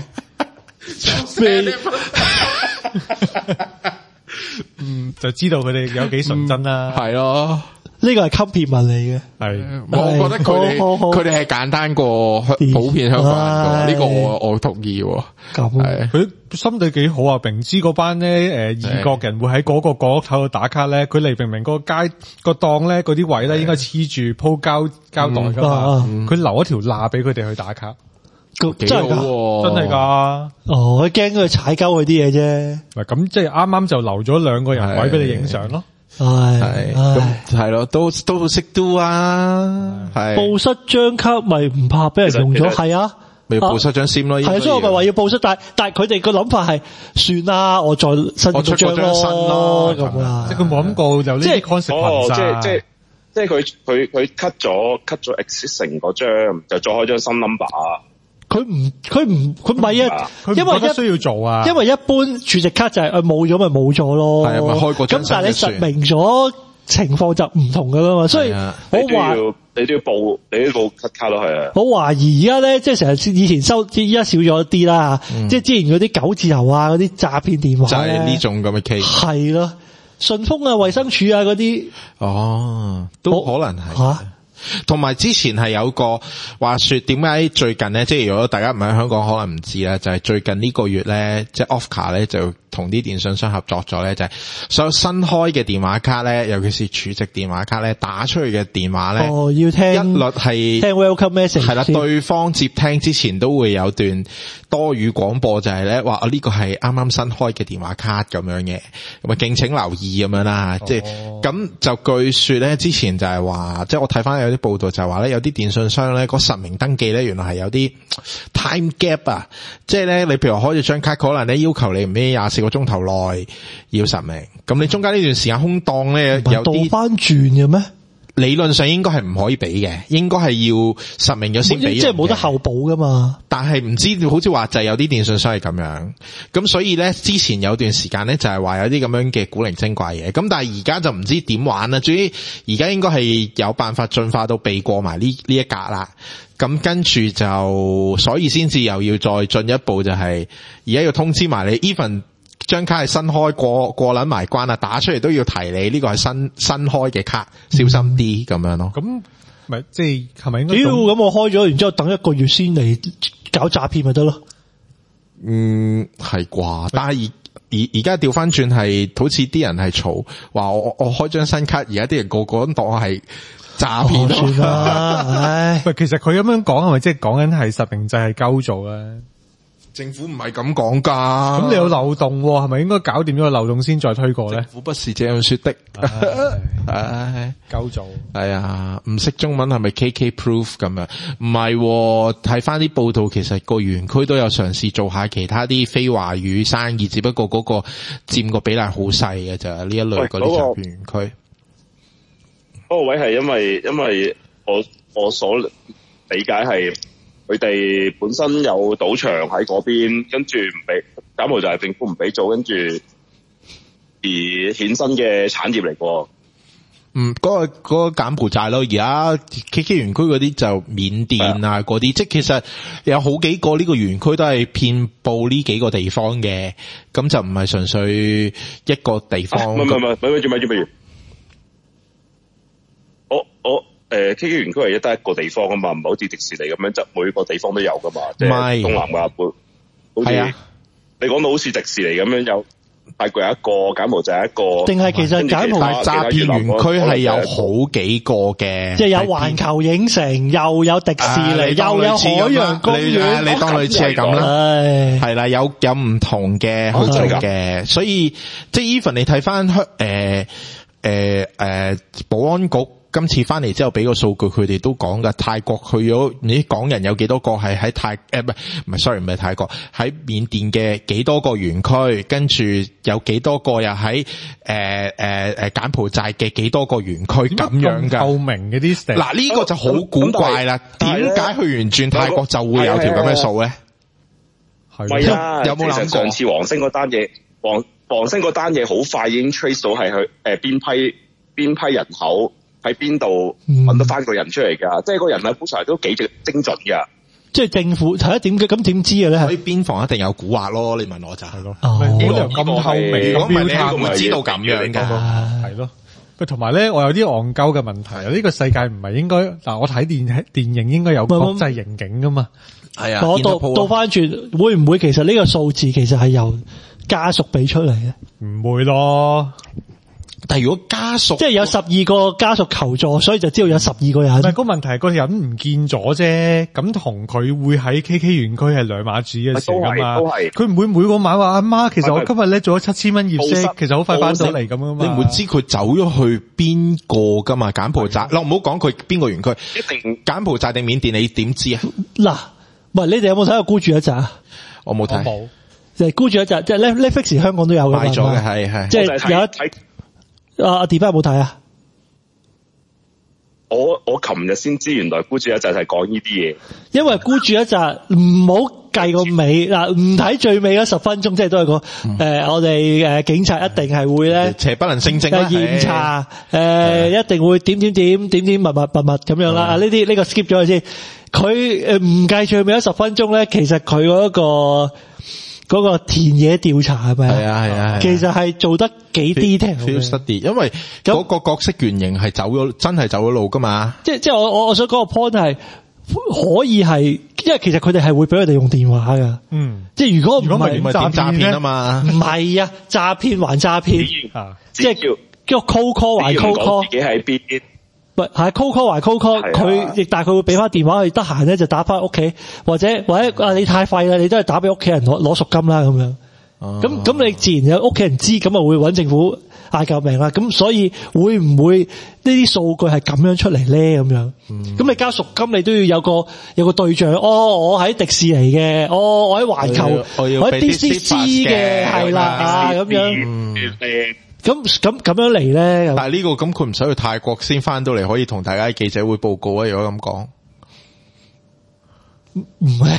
就知道佢哋有幾純真啦。係咯， 呢個係級別文嚟嘅。 係， 我覺得佢哋係簡單過普遍香港人。呢個我同意。 咁佢心地幾好啊！明知嗰班咧異國人會喺嗰個角落頭度打卡咧，佢嚟明個街個檔咧嗰啲位咧應該黐住鋪膠袋噶嘛，佢留一條罅俾佢哋去打卡。 真係噶， 真係噶。 哦，佢驚佢踩鳩佢啲嘢啫。 嗱，咁即係啱啱就留咗兩個人位俾你影相咯。 係咯，都好識 do 啊。係報失張卡咪唔怕俾人用咗，係啊， 咪報失張 SIM 咯。 係，所以我咪話要報失，但係佢哋個諗法係算啦，我再新咗張咯，咁啊， 即係佢冇諗過有呢啲 concept。 即係佢 cut 咗 existing 嗰張，就再開張新 number。 佢唔係啊，因為需要做啊， 因為一般儲值卡就係冇咗咪冇咗咯， 係咪開過張？ 咁但係你實名咗情況就唔同噶啦嘛，所以我話你都要報 cut 卡咯，係啊。 我懷疑而家咧，即係成日以前收，依家少咗啲啦，即係之前嗰啲9字頭啊，嗰啲詐騙電話就係呢種咁嘅 case。 係咯，順豐啊、衛生署啊嗰啲， 都可能係。同埋之前係有個話說，點解最近咧，即係如果大家唔喺香港可能唔知啦，就係最近呢個月咧，即係 Offcar 咧就同啲電信商合作咗咧，就係所有新開嘅電話卡咧，尤其是儲值電話卡咧，打出去嘅電話咧， 要聽一律係聽 welcome message，係啦， 對方接聽之前都會有段多語廣播，就係咧話呢個係啱啱新開嘅電話卡咁樣嘅，咁啊敬請留意咁樣啦，即係咁就據說咧，之前就係話，即係我睇翻有啲報道就係話咧，有啲電信商咧個實名登記咧，原來係有啲 time gap 啊，即係咧你譬如開咗張卡，可能咧要求你唔知24個鐘頭內要實名，咁你中間呢段時間空檔咧有啲倒翻轉嘅咩？ 理論上應該係唔可以俾嘅，應該係要實名咗先俾， 即係冇得後補噶嘛。 但係唔知好似話就係有啲電信商係咁樣，咁所以咧之前有段時間咧就係話有啲咁樣嘅古靈精怪嘢，咁但係而家就唔知點玩啦。至於而家應該係有辦法進化到避過埋呢一格啦。咁跟住就所以先至又要再進一步，就係而家要通知埋你 even。張卡係新開過撚埋關啊，打出嚟都要提你呢個係新開嘅卡，小心啲咁樣咯。咁咪即係咪應該？ 咁我開咗，然之後等1個月先嚟搞詐騙咪得咯？ 係啩？但係而家調翻轉係，好似啲人係嘈話我開張新卡，而家啲人個個都當我係詐騙算啦。唉， 其實佢咁樣講係咪即係講緊係實名制係鳩做啊？ 政府唔係咁講噶， 咁你有漏洞係咪應該搞掂咗個漏洞先再推過咧？ 政府不是這樣說的，唉， 夠做係啊，唔識中文係咪 KK proof 咁樣？唔係，睇翻啲報道，其實個園區都有嘗試做下其他啲非華語生意，只不過嗰個佔個比例好細嘅咋，呢一類嗰啲集園區。 嗰個位係因為我所理解係。佢哋本身有賭場喺嗰邊，跟住唔俾，柬埔寨政府唔俾做，跟住而衍生嘅產業嚟喎。 嗰個柬埔寨咯，而家 KK 園區嗰啲就緬甸啊嗰啲，即係其實有好幾個呢個園區都係遍佈呢幾個地方嘅，咁就唔係純粹一個地方。 咪住。KK 園區係得一個地方啊嘛，唔係好似迪士尼咁樣，就每個地方都有噶嘛。即係東南亞好似你講到好似迪士尼咁樣，有泰國有一個，柬埔寨一個， 定係其實柬埔寨詐騙園區係有好幾個嘅， 即係有環球影城，又有迪士尼，又有海洋公園， 你當類似係咁啦，係啦，有唔同嘅去做嘅，所以即係 even 你睇翻保安局。今次翻嚟之後俾個數據，佢哋都講噶，泰國去咗，你港人有幾多個係喺唔係泰國，喺緬甸嘅幾多個園區，跟住有幾多個又喺柬埔寨嘅幾多個園區咁樣噶。透明嗰啲嗱呢個就好古怪啦，點解去完轉泰國就會有條咁嘅數咧？ 係啊， 有冇諗過？ 上次黃星嗰單嘢，黃星嗰單嘢好快已經 trace 到係去邊批人口。喺邊度揾得翻個人出嚟㗎？即係個人喺本來都幾精準㗎。 即係政府睇下點嘅，咁點知嘅咧？ 所以邊防一定有蠱惑咯？你問我就係咯。 呢個咁透明， 如果唔係你唔會知道咁樣㗎。 係咯。同埋咧，我有啲戇鳩嘅問題。呢個世界唔係應該嗱，我睇電影應該有國際刑警㗎嘛？ 係啊。 我倒翻轉，會唔會其實呢個數字其實係由家屬俾出嚟嘅？ 唔會咯。 但係如果家屬即係有12個家屬求助，所以就知道有12個人。 唔係個問題係個人唔見咗啫，咁同佢會喺 KK 園區係兩碼子嘅事噶嘛。佢唔會每個晚話阿媽，其實我今日咧做咗7000蚊業績，其實好快翻到嚟咁噶嘛。 你唔會知佢走咗去邊個噶嘛？柬埔寨，唔好講佢邊個園區，一定柬埔寨定緬甸，你點知啊？ 嗱，喂，你哋有冇睇過孤注一擲？ 我冇睇， 冇。就係孤注一擲，即係 Netflix 香港都有噶嘛？ 買咗嘅係， 即係有一。阿 D 有冇睇啊？ 我琴日先知，原來孤注一擲係講呢啲嘢。 因為孤注一擲唔好計個尾嗱，唔睇最尾嗰10分鐘，即係都係個我哋警察一定係會咧， 邪不能勝正啦， 檢查一定會點密咁樣啦。呢個 skip 咗佢先。佢唔計最尾嗰10分鐘咧，其實佢嗰個田野調查係咪？係啊， 其實係做得幾 detail。 study， 因為嗰個角色原型係真係走咗路噶嘛。即係我想講個 point 係可以係，因為其實佢哋係會俾佢哋用電話噶。即係如果唔係點詐騙啊嘛？ 唔係啊，詐騙還詐騙，即係叫 cold call 還 cold call。 自己喺邊？ 唔係 call call 還 call call，佢亦但係佢會俾翻電話，佢得閒咧就打翻屋企，或者你太廢啦，你都係打俾屋企人攞贖金啦咁樣。咁你自然有屋企人知，咁啊會揾政府嗌救命啦。咁所以會唔會呢啲數據係咁樣出嚟咧？咁樣，咁你交贖金你都要有個對象。我喺迪士尼嘅，我喺環球，我喺 DCC 嘅，係啦咁樣。咁樣嚟咧？ 但係呢個咁佢唔使去泰國先翻到嚟，可以同大家記者會報告啊！如果咁講， 唔係，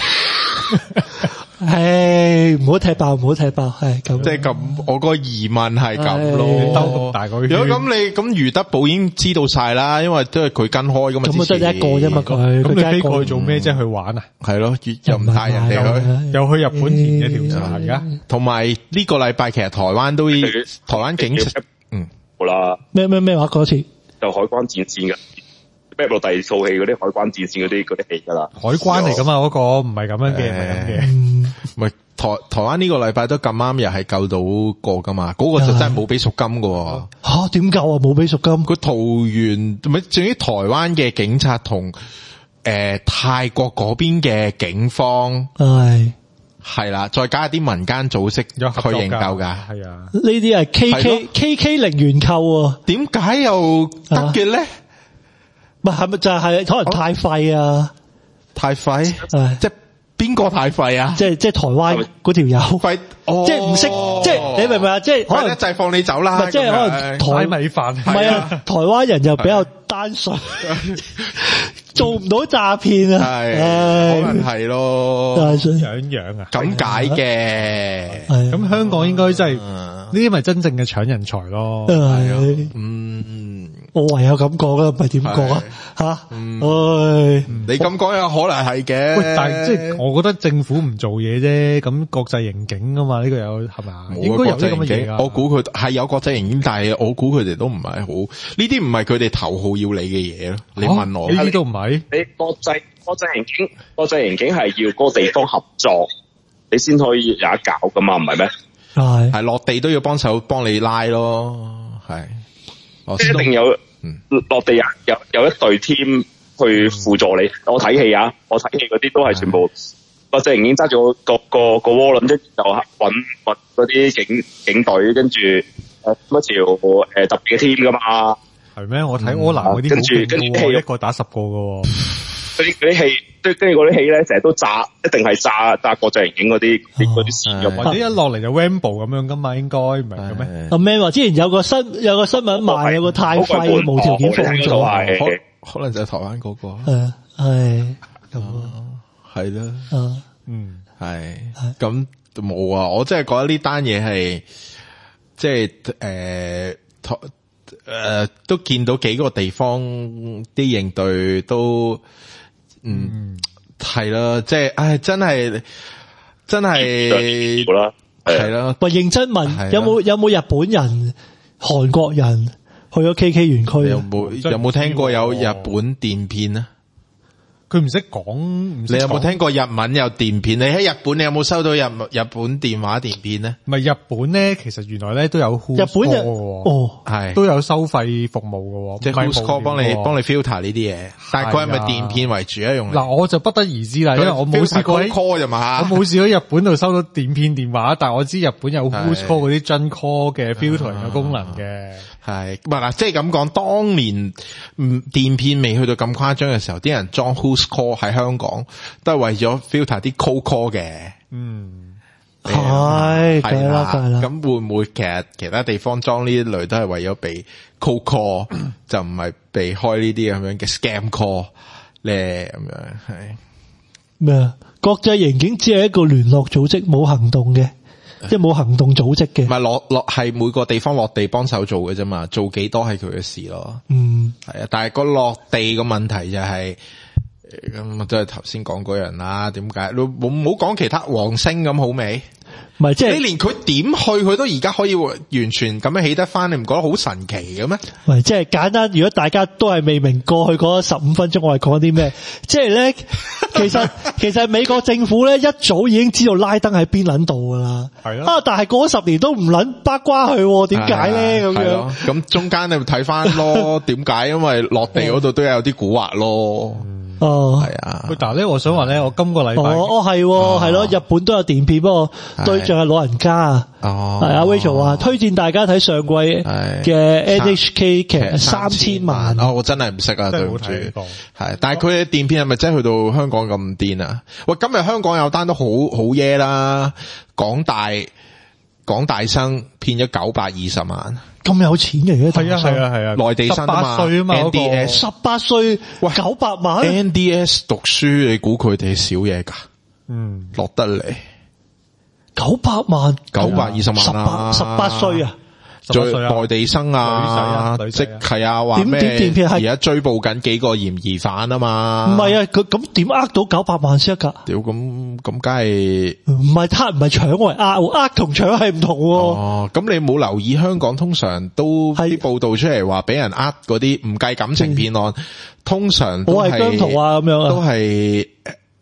係唔好踢爆，係咁。 即係咁，我個疑問係咁咯。 大個， 如果咁余德寶已經知道晒啦，因為都係佢跟開咁嘛。 咁得一個啫嘛，佢咁你飛過去做咩啫？去玩啊？ 係咯，又唔帶人哋去， 又去日本田野調查而家。 同埋呢個禮拜其實台灣都台灣警察好啦。 咩話嗰次？ 就海關戰線嘅。咩落第二套戲嗰啲海關戰線嗰啲戲噶啦， 海關嚟噶嘛嗰個唔係咁樣嘅， 唔係台灣呢個禮拜都咁啱又係救到個噶嘛，嗰個就真係冇俾贖金噶。 吓點救啊？冇俾贖金？ 佢逃完咪至於台灣嘅警察同泰國嗰邊嘅警方係啦，再加啲民間組織去認購噶， 係啊， 呢啲係 KK 零元購喎， 點解又得嘅咧？ 係咪就係可能太廢啊？ 太廢，即係邊個太廢啊？ 即係台灣嗰條友廢， 即係唔識，即係你明唔明啊？即係可能一制放你走啦， 即係可能台米飯， 唔係啊，台灣人又比較單純。做唔到詐騙啊， 可能係咯， 樣啊， 咁解嘅。 咁香港應該真係呢啲咪真正嘅搶人才咯。 我唯有咁講啦，唔係點講啊？吓， 你咁講有可能係嘅。 喂，但係即係我覺得政府唔做嘢啫，咁國際刑警啊嘛，呢個有係咪啊？應該有啲咁嘅嘢。 我估佢係有國際刑警，但係我估佢哋都唔係好，呢啲唔係佢哋頭號要理嘅嘢咯。你問我， 呢啲都唔係。 你國際刑警係要嗰個地方合作，你先可以有得搞噶嘛，唔係咩？ 係落地都要幫手幫你拉咯，係。 一定有落地有一隊 team 去輔助你。我睇戲啊，我睇戲嗰啲都係全部國際刑警揸住個窩輪，跟住就搵嗰啲警隊，跟住乜條特別嘅 team 噶嘛。 係咩？我睇柯南嗰啲跟住一個打10個噶。 嗰啲戲，跟住嗰啲戲咧，成日都炸，一定係炸國際刑警嗰啲線㗎， 或者一落嚟就 Rambo 咁樣噶嘛，應該唔係嘅咩？ 阿 Man 話之前有個新聞賣有個太廢無條件放咗， 可能就係台灣嗰個。 係咁係啦，係咁冇啊！我真係覺得呢單嘢係即係都見到幾個地方啲應對都係啦，即係真係係啦。 喂，認真問有冇日本人、韓國人去咗 KK 園區？ 有冇聽過有日本電片啊？ 佢唔識講， 你有冇聽過日文有電片？你喺日本，你有冇收到日本電話電片咧？ 唔係日本咧，其實原來咧都有 Who's Call 嘅，係都有收費服務嘅， 即係 Who's Call 幫你 filter 呢啲嘢。但係佢係咪電片為主啊？用嗱，我就不得而知啦，因為我冇試過 call 啫嘛。 我冇試過喺日本度收到電片電話，但係我知日本有 Who's Call 嗰啲真 call 嘅 filtering 嘅功能嘅。 係，唔係嗱，即係咁講，當年電片未去到咁誇張嘅時候，啲人裝 Who's Call 喺香港都係為咗 filter 啲 cold call 嘅。 係啦。 咁會唔會其他地方裝呢一類都係為咗被 cold call，就唔係被開呢啲咁樣嘅 scam call 咧？咁樣係咩啊？國際刑警只係一個聯絡組織，冇行動嘅。即係冇行動組織嘅， 唔係落係每個地方落地幫手做嘅啫嘛，做幾多係佢嘅事咯。係啊，但係個落地個問題就係咁，都係頭先講嗰樣啦。點解你唔好講其他黃星咁好未？ 唔係即係你連佢點去佢都而家可以完全咁樣起得翻，你唔覺得好神奇嘅咩？ 唔係即係簡單，如果大家都係未明過去嗰15分鐘我係講啲咩？即係咧，其實美國政府咧一早已經知道拉登喺邊撚度噶啦，係咯。但係過咗10年都唔撚八卦佢，點解咧咁樣？咁中間你咪睇翻咯，點解？因為落地嗰度都有啲蠱惑咯。係啊。 但係咧，我想話咧，我今個禮拜係咯，日本都有電片，不過對象係老人家啊。係阿 Rachel 話推薦大家睇上季嘅 NHK 劇3000萬。 我真係唔識啊，對唔住。係，但係佢嘅電片係咪真係去到香港咁癲啊？喂，今日香港有單都好耶啦，港大生騙咗920萬。 咁有錢嘅？ 係啊， 內地生啊嘛 ，18歲啊嘛 ，NDS 18歲，喂900萬 ，NDS 讀書，你估佢哋少嘢噶？落得嚟 900萬 ，920萬啊 ，18歲啊！ 內地生啊，即係啊，話咩？點而家追捕緊幾個嫌疑犯啊嘛？ 唔係啊，佢咁點呃到900萬先得㗎？ 屌，咁梗係唔係呃唔係搶，我係呃同搶係唔同。 咁你冇留意香港通常都啲報道出嚟話俾人呃嗰啲唔計感情騙案，通常都係我係姜濤啊咁樣啊， 都係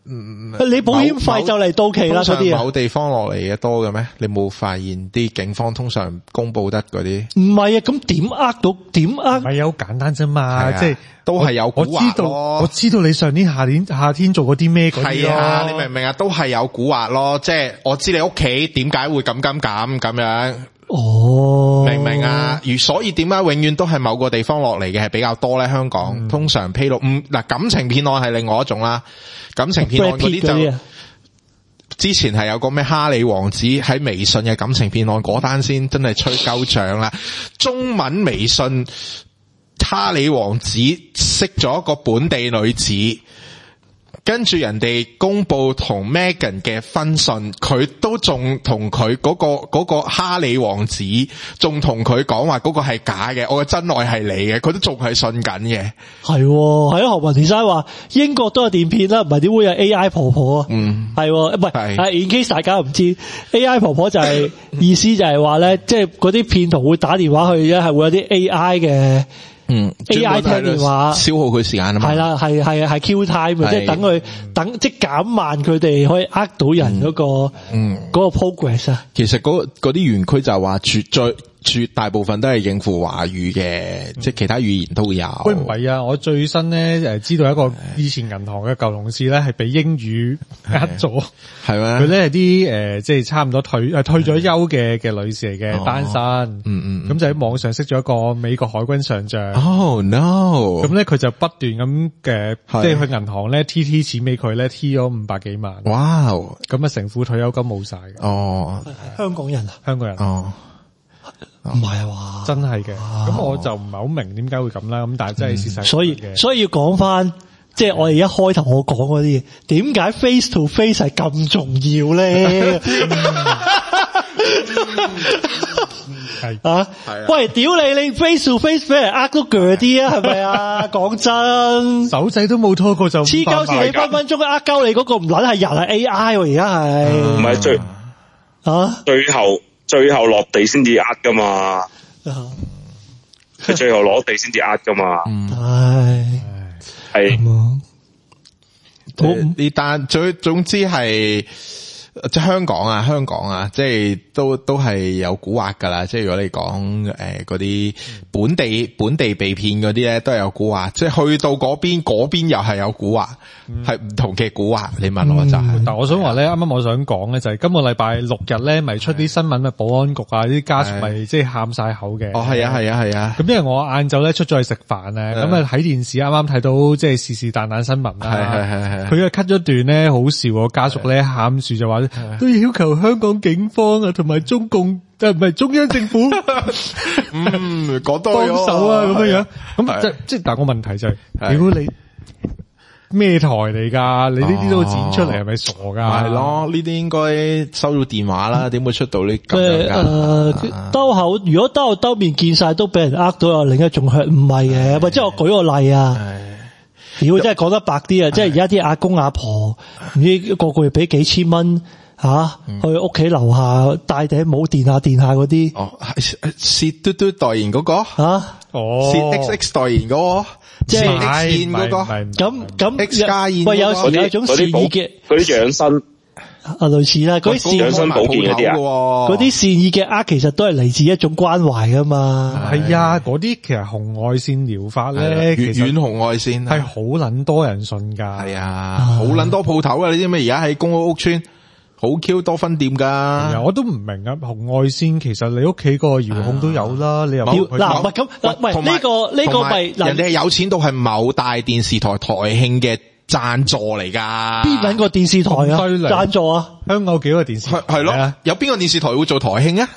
你保險費就嚟到期啦，嗰啲某地方落嚟嘅多嘅咩？你冇發現啲警方通常公布得嗰啲？ 唔係啊，咁點呃到？點呃？ 唔係好簡單啫嘛，即係都係有蠱惑咯。 我知道你上年夏天做過啲咩嗰啲咯。係啊，你明唔明啊？都係有蠱惑咯，即係我知你屋企點解會咁樣。 哦， 明唔明啊？所以點解永遠都係某個地方落嚟嘅係比較多咧？香港通常披露嗱感情騙案係另外一種啦，感情騙案嗰啲就之前係有個咩哈利王子喺微信嘅感情騙案嗰單先真係吹鳩脹啦，中文微信哈利王子識咗一個本地女子。跟住人哋公布同 Meghan 嘅婚訊，佢都仲同佢嗰個哈利王子仲同佢講話嗰個係假嘅，我嘅真愛係你嘅，佢都仲係信緊嘅。係係啊，何文田生話英國都有電騙啦，唔係點會有 AI 婆婆啊？係唔係？in case 大家唔知 AI 婆婆就係意思就係話咧，即係嗰啲騙徒會打電話去咧，係會有啲 AI 嘅。AI 聽電話消耗佢時間啊嘛， 係啦，係 Q time，即係等佢即係減慢佢哋可以呃到人嗰個 progress 啊。 其實嗰啲園區就話絕大部分都係應付華語嘅，即係其他語言都有。 喂，唔係啊，我最新咧知道一個以前銀行嘅舊同事咧係俾英語呃咗，係咩？佢咧係啲即係差唔多退咗休嘅女士嚟嘅，單身，咁就喺網上識咗一個美國海軍上將。 Oh no！ 咁咧佢就不斷咁即係去銀行咧 T 錢俾佢咧 T 咗500幾萬。 哇！ 咁啊成副退休金冇晒嘅。 哦， 香港人啊， 香港人。 哦。 唔係啊嘛， 真係嘅，咁我就唔係好明點解會咁啦，咁但係真係事實。 所以要講翻，即係我哋一開頭我講嗰啲嘢，點解 face to face 係咁重要咧？係喂，屌你 face to face 俾人呃都鋸啲啊，係咪啊？講真， 手仔都冇拖過就黐鳩線，你分分鐘呃鳩你嗰個唔撚係人係 AI 喎，而家係唔係最後落地先至呃噶嘛，佢最後攞地先至呃噶嘛，係呢單總之係即係香港啊，即係都係有蠱惑噶啦。即係如果你講嗰啲本地被騙嗰啲咧，都係有蠱惑。即係去到嗰邊又係有蠱惑，係唔同嘅蠱惑。你問我就係。 但我想話咧，啱啱我想講咧就係今個禮拜6日咧，咪出啲新聞咪保安局啊啲家屬咪即係喊晒口嘅。 哦，係啊。 咁因為我晏晝咧出咗去食飯咧，咁啊睇電視啱啱睇到即係是但新聞啦。係。佢啊 cut 咗段咧好笑，家屬咧喊住就話都要求香港警方啊同埋中共唔係中央政府講多幫手啊咁樣。咁即係但係個問題就係，如果你咩台嚟㗎？你呢啲都剪出嚟係咪傻㗎？ 係咯，呢啲應該收到電話啦，點會出到呢咁樣㗎？ 兜口如果兜面見晒都俾人呃到，有另一種向，唔係嘅。或者我舉個例啊，屌真係講得白啲啊，即係而家啲阿公阿婆唔知個月俾幾千蚊。去屋企樓下戴頂帽電下嗰啲。 哦，係嘟嘟代言嗰個XX 代言嗰個， 即係 X 燕嗰個。 咁 X 家燕喂，有時有一種善意嘅嗰啲養生類似啦，嗰啲養生保健嗰啲嗰啲善意嘅其實都係嚟自一種關懷噶嘛。 係啊，嗰啲其實紅外線療法咧， 遠紅外線係好撚多人信噶。 係啊，好撚多鋪頭啊！你知咩？而家喺公屋村。好 Q 多分店噶， 我都唔明啊！紅外線其實你屋企個遙控都有啦，你又嗱唔係咁，唔係呢個咪人哋係有錢到係某大電視台台慶嘅贊助嚟噶。 邊撚個電視台啊？贊助啊？ 香港有幾個電視台？ 係咯，有邊個電視台會做台慶啊？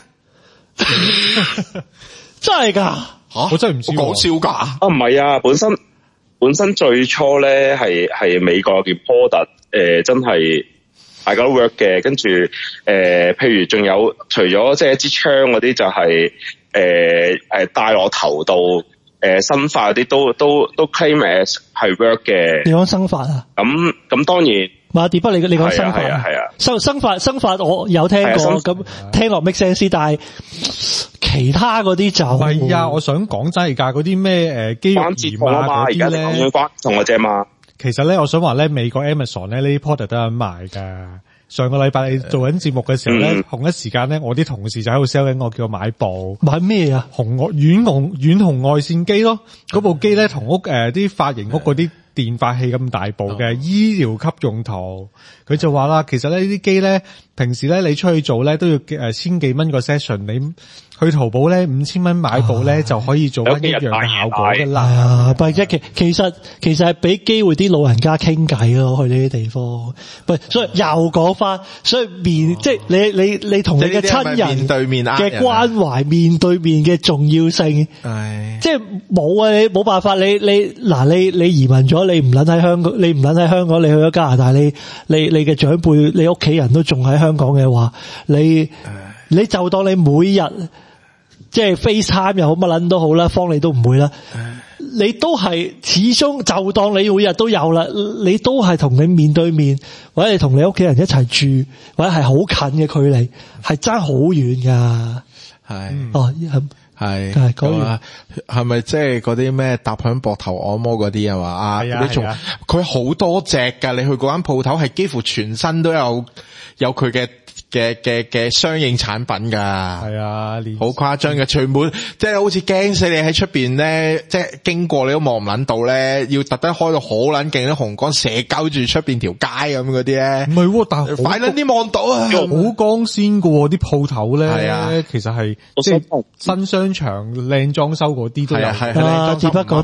真係噶？ 我真係唔知， 講笑噶？ 唔係啊，本身最初咧係美國嘅 product， 真係。大家都 work 嘅，跟住譬如仲有除咗即係一支槍嗰啲，就係戴落頭度生髮嗰啲都 claim as 係 work 嘅。 你講生髮啊？ 咁當然， 馬迪北你講生髮係啊， 生髮我有聽過，咁聽落 make sense，但係其他嗰啲就係啊，我想講真係㗎，嗰啲咩肌肉炎啊嗰啲咧， 同我借嘛。 其實咧，我想話咧，美國 Amazon 咧呢啲 product 都有賣噶。上個禮拜你做緊節目嘅時候咧，同一時間咧，我啲同事就喺度 sell 緊我，叫我買部買咩啊？ 遠紅外線機咯，嗰部機咧同屋啲髮型屋嗰啲電髮器咁大部嘅醫療級用途。佢就話啦，其實咧呢啲機咧，平時咧你出去做咧都要千幾蚊個 session， 你去淘寶咧5000蚊買部咧就可以做翻一樣嘅效果㗎啦。 不係其實係俾機會啲老人家傾偈咯，去呢啲地方。所以又講翻，所以即係你同你嘅親人面對面嘅關懷，面對面嘅重要性。即係冇啊，你冇辦法，你移民咗，你唔撚喺香港，你去咗加拿大，你嘅長輩，你屋企人都仲喺香港嘅話，你就當你每日即係 FaceTime 又好，乜撚都好啦，方你都唔會啦。你都係始終就當你每日都有啦，你都係同你面對面，或者你同你屋企人一齊住，或者係好近嘅距離，係爭好遠噶。 係咁係咪即係嗰啲咩搭響膊頭按摩嗰啲啊嘛？你仲佢好多隻噶，你去嗰間鋪頭係幾乎全身都有佢嘅相應產品噶。係啊，好誇張嘅，全部即係好似驚死你喺出邊咧，即係經過你都望唔捻到咧，要特登開到好捻勁啲紅光射鳩住出邊條街咁嗰啲咧。唔係，但係快捻啲望到啊， 好光鮮噶啲鋪頭咧。係啊，其實係即係新商場靚裝修嗰啲都有。 係只不過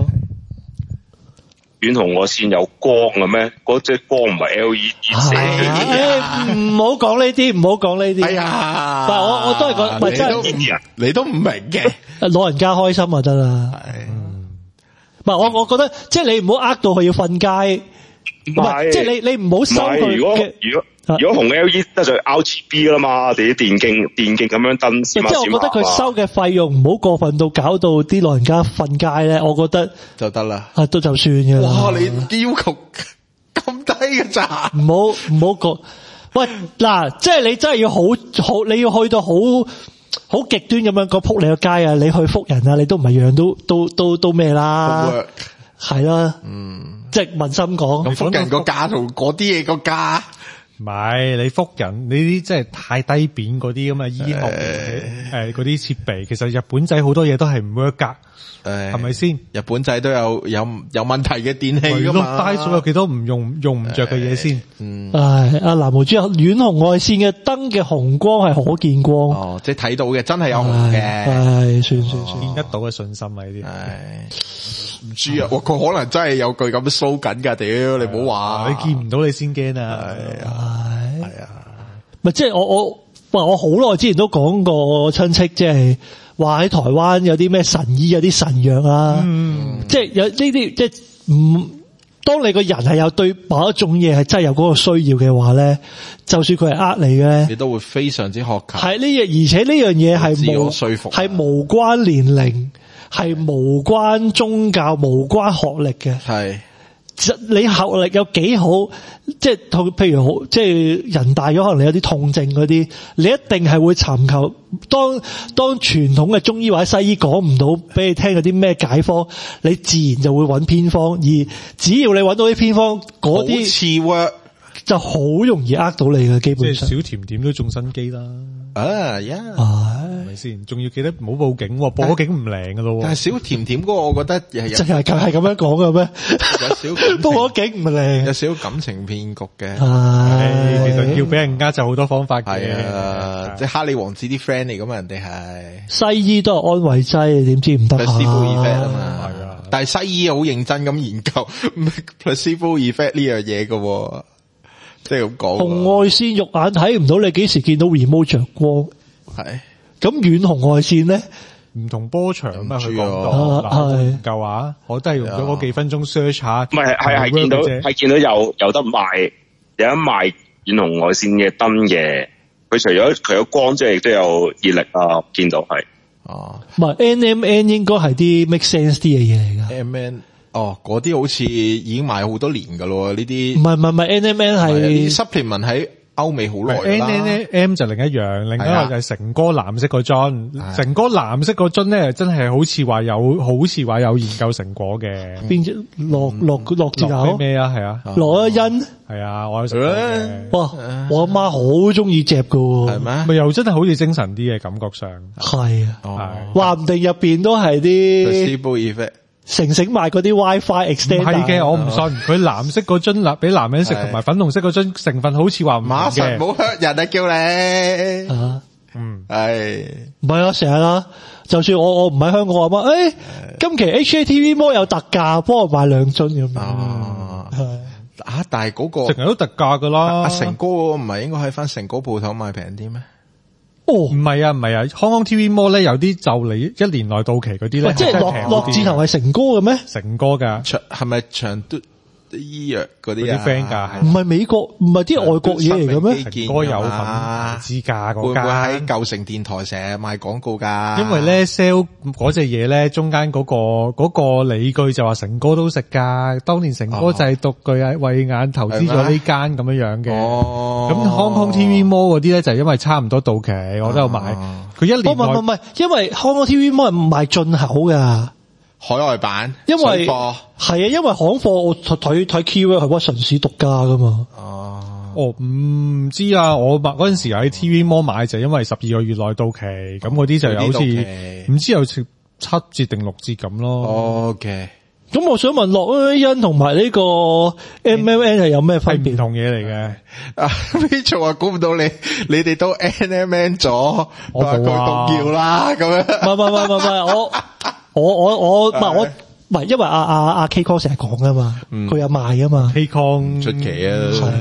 遠紅外線有光嘅咩？嗰隻光唔係 LED 射。 唔好講呢啲。係啊，但係我都係講，唔係真係你都唔明嘅。 老人家開心就得啦。唔係我覺得，即係你唔好呃到佢要瞓街。唔係，即係你唔好收佢。 如果紅 LED 得就 RGB 噶啦嘛，我哋啲電競咁樣燈。即係我覺得佢收嘅費用唔好過分到搞到啲老人家瞓街咧，我覺得就得啦。 都就算嘅。 哇，你要求咁低嘅咋？ 唔好講。喂，嗱，即係你真係要好，你要去到好極端咁樣個撲你個街啊！你去覆人啊，你都唔係樣樣都咩啦？係啦，即係問心講， 咁覆人個價同嗰啲嘢個價。 唔係你覆人，你啲真係太低扁嗰啲咁嘅醫學嗰啲設備，其實日本仔好多嘢都係唔 work 噶，係咪先？日本仔都有問題嘅電器噶嘛， 帶數有幾多唔用唔着嘅嘢先？ 阿藍毛豬遠紅外線嘅燈嘅紅光係可見光， 哦，即係睇到嘅，真係有紅嘅， 算見得到嘅信心啊呢啲。 唔知啊，佢可能真係有句咁 show 緊噶，屌你唔好話， 你見唔到你先驚啊！ 係啊，咪即係我好耐之前都講過親戚，即係話喺台灣有啲咩神醫，有啲神藥啊，即係有呢啲即係當你個人係有對某一種嘢係真係有嗰個需要嘅話咧，就算佢係你嘅， 你都會非常之渴求。 係呢樣，而且呢樣嘢係自我說服， 係無關年齡，係無關宗教，無關學歷嘅。係。你學歷有幾好，即係譬如即係人大咗，可能你有啲痛症嗰啲，你一定係會尋求當傳統嘅中醫或者西醫講唔到俾你聽嗰啲咩解方，你自然就會揾偏方，而只要你揾到啲偏方，嗰啲就好容易呃到你嘅，基本上。 即係小甜點都中新機啦。係咪先？仲要記得唔好報警，報咗警唔靈噶咯。 但係小甜甜嗰個，我覺得就係咁樣講嘅咩？ 有少報咗警唔靈， 有少少感情騙局嘅。 其實要俾人呃就好多方法嘅。 即係哈利王子啲 friend 嚟噶嘛，人哋係西醫都係安慰劑，點知唔得 placebo effect 啊嘛。係啊，但係西醫好認真咁研究 placebo effect 呢樣嘢噶。即係咁講， 紅外線肉眼睇唔到，你幾時見到 remote 着光？係咁遠紅外線咧， 唔同波長啊，佢講到係夠話，我都係用咗嗰幾分鐘 search 下， 唔係係見到有得賣，有得賣遠紅外線嘅燈嘅，佢除咗光之外，亦都有熱力啊，見到係唔係 NMN 應該係啲 make sense 啲嘅嘢嚟噶 ，NMN。嗰啲好似已經賣好多年噶咯，呢啲唔係 NMN 係 supplement 喺歐美好耐啦。 NNM 就另一樣，另一個就係成哥藍色個樽。成哥藍色個樽咧，真係好似話有研究成果嘅。 邊隻落字頭咩啊？係啊， 羅一恩係啊，我有食過嘅。 哇！我阿媽好中意隻噶， 係咩？ 咪又真係好似精神啲嘅感覺上。係啊，話唔定入邊都係啲成賣嗰啲 WiFi extender。 係嘅，我唔信。佢藍色嗰樽俾男人食，同埋粉紅色嗰樽成分好似話唔同嘅。馬神冇hurt人啊，叫你。係唔係啊？成日啦，就算我唔喺香港，我話今期 HKTV Mall 有特價，幫我買2樽咁樣。 但係嗰個成日都特價噶啦。 阿成哥唔係應該喺翻成哥鋪頭買平啲咩？ 唔係啊，Hong Kong TV Mall 咧有啲就嚟1年內到期嗰啲咧， 即係落字頭係成哥嘅咩？ 成哥噶， 係咪長都醫藥嗰啲 friend 噶？ 唔係美國，唔係啲外國嘢嚟嘅咩？ 成哥有份資價嗰間， 會唔會喺舊城電台成日賣廣告噶？ 因為咧 sell 嗰隻嘢咧，中間嗰個理據就話成哥都食噶，當年成哥就係獨具慧眼投資咗呢間咁樣嘅。咁 Hong Kong TV Mall 嗰啲咧就係因為差唔多到期，我都有買。佢1年唔係，因為 Hong Kong TV Mall 係賣進口噶。 海外版， 因為係啊，因為行貨我睇 keyword 係屈臣氏獨家噶嘛。 唔知啊，我嗰陣時喺 TV Mall 買就因為12個月內到期，咁嗰啲就有好似唔知有7折定6折咁咯。 OK， 咁我想問樂恩同埋呢個 MMN 係有咩分別？ 唔同嘢嚟嘅。 Rachel 話估唔到你哋都 NMN 咗，我佢動搖啦咁樣。 唔係，因為阿 K Kong 成日講噶嘛，佢有賣噶嘛。 K Kong 出奇啊！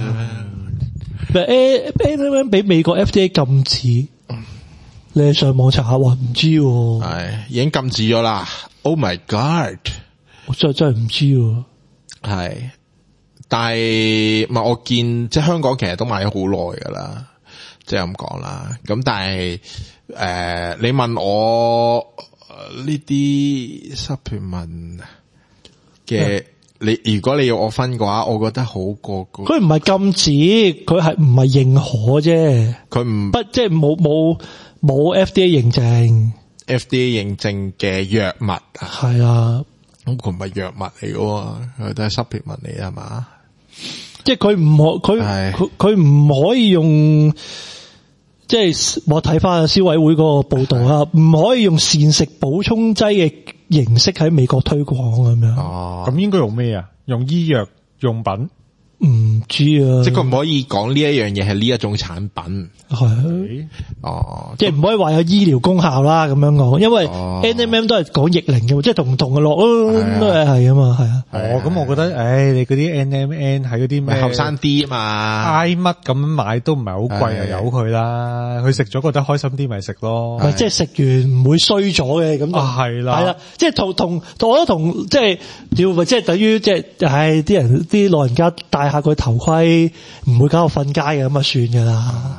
NMN 俾美國 FDA 禁止，你上網查下話唔知。 係已經禁止咗啦。Oh my god！ 我真係唔知。 係，但係唔係我見即係香港其實都買咗好耐噶啦，即係咁講啦。咁但係你問我。呢啲 supplement 嘅，你如果你要我分嘅話，我覺得好過佢唔係禁止，佢係唔係認可啫。佢唔即係冇 FDA 認證。 FDA 認證嘅藥物係啊， 咁佢唔係藥物嚟嘅，佢都係 supplement 嚟係嘛？ 即係佢唔可以用。即係我睇翻消委會嗰個報道啦，唔可以用膳食補充劑嘅形式喺美國推廣咁樣。 咁應該用咩啊？用醫藥用品？ 唔知啊。即係佢唔可以講呢一樣嘢係呢一種產品。 係。即係唔可以話有醫療功效啦咁樣講，因為 NMM 都係講逆齡嘅，即係同嘅咯，都係啊嘛，係啊。 咁我覺得，你嗰啲 NMN 係嗰啲咩後生啲嘛， 嗌乜咁買都唔係好貴啊，由佢啦，佢食咗覺得開心啲咪食咯。 即係食完唔會衰咗嘅咁。 係啦， 係啦，即係同我覺得同即係即係等於即係啲人啲老人家戴下個頭盔，唔會搞到瞓街嘅咁啊算噶啦。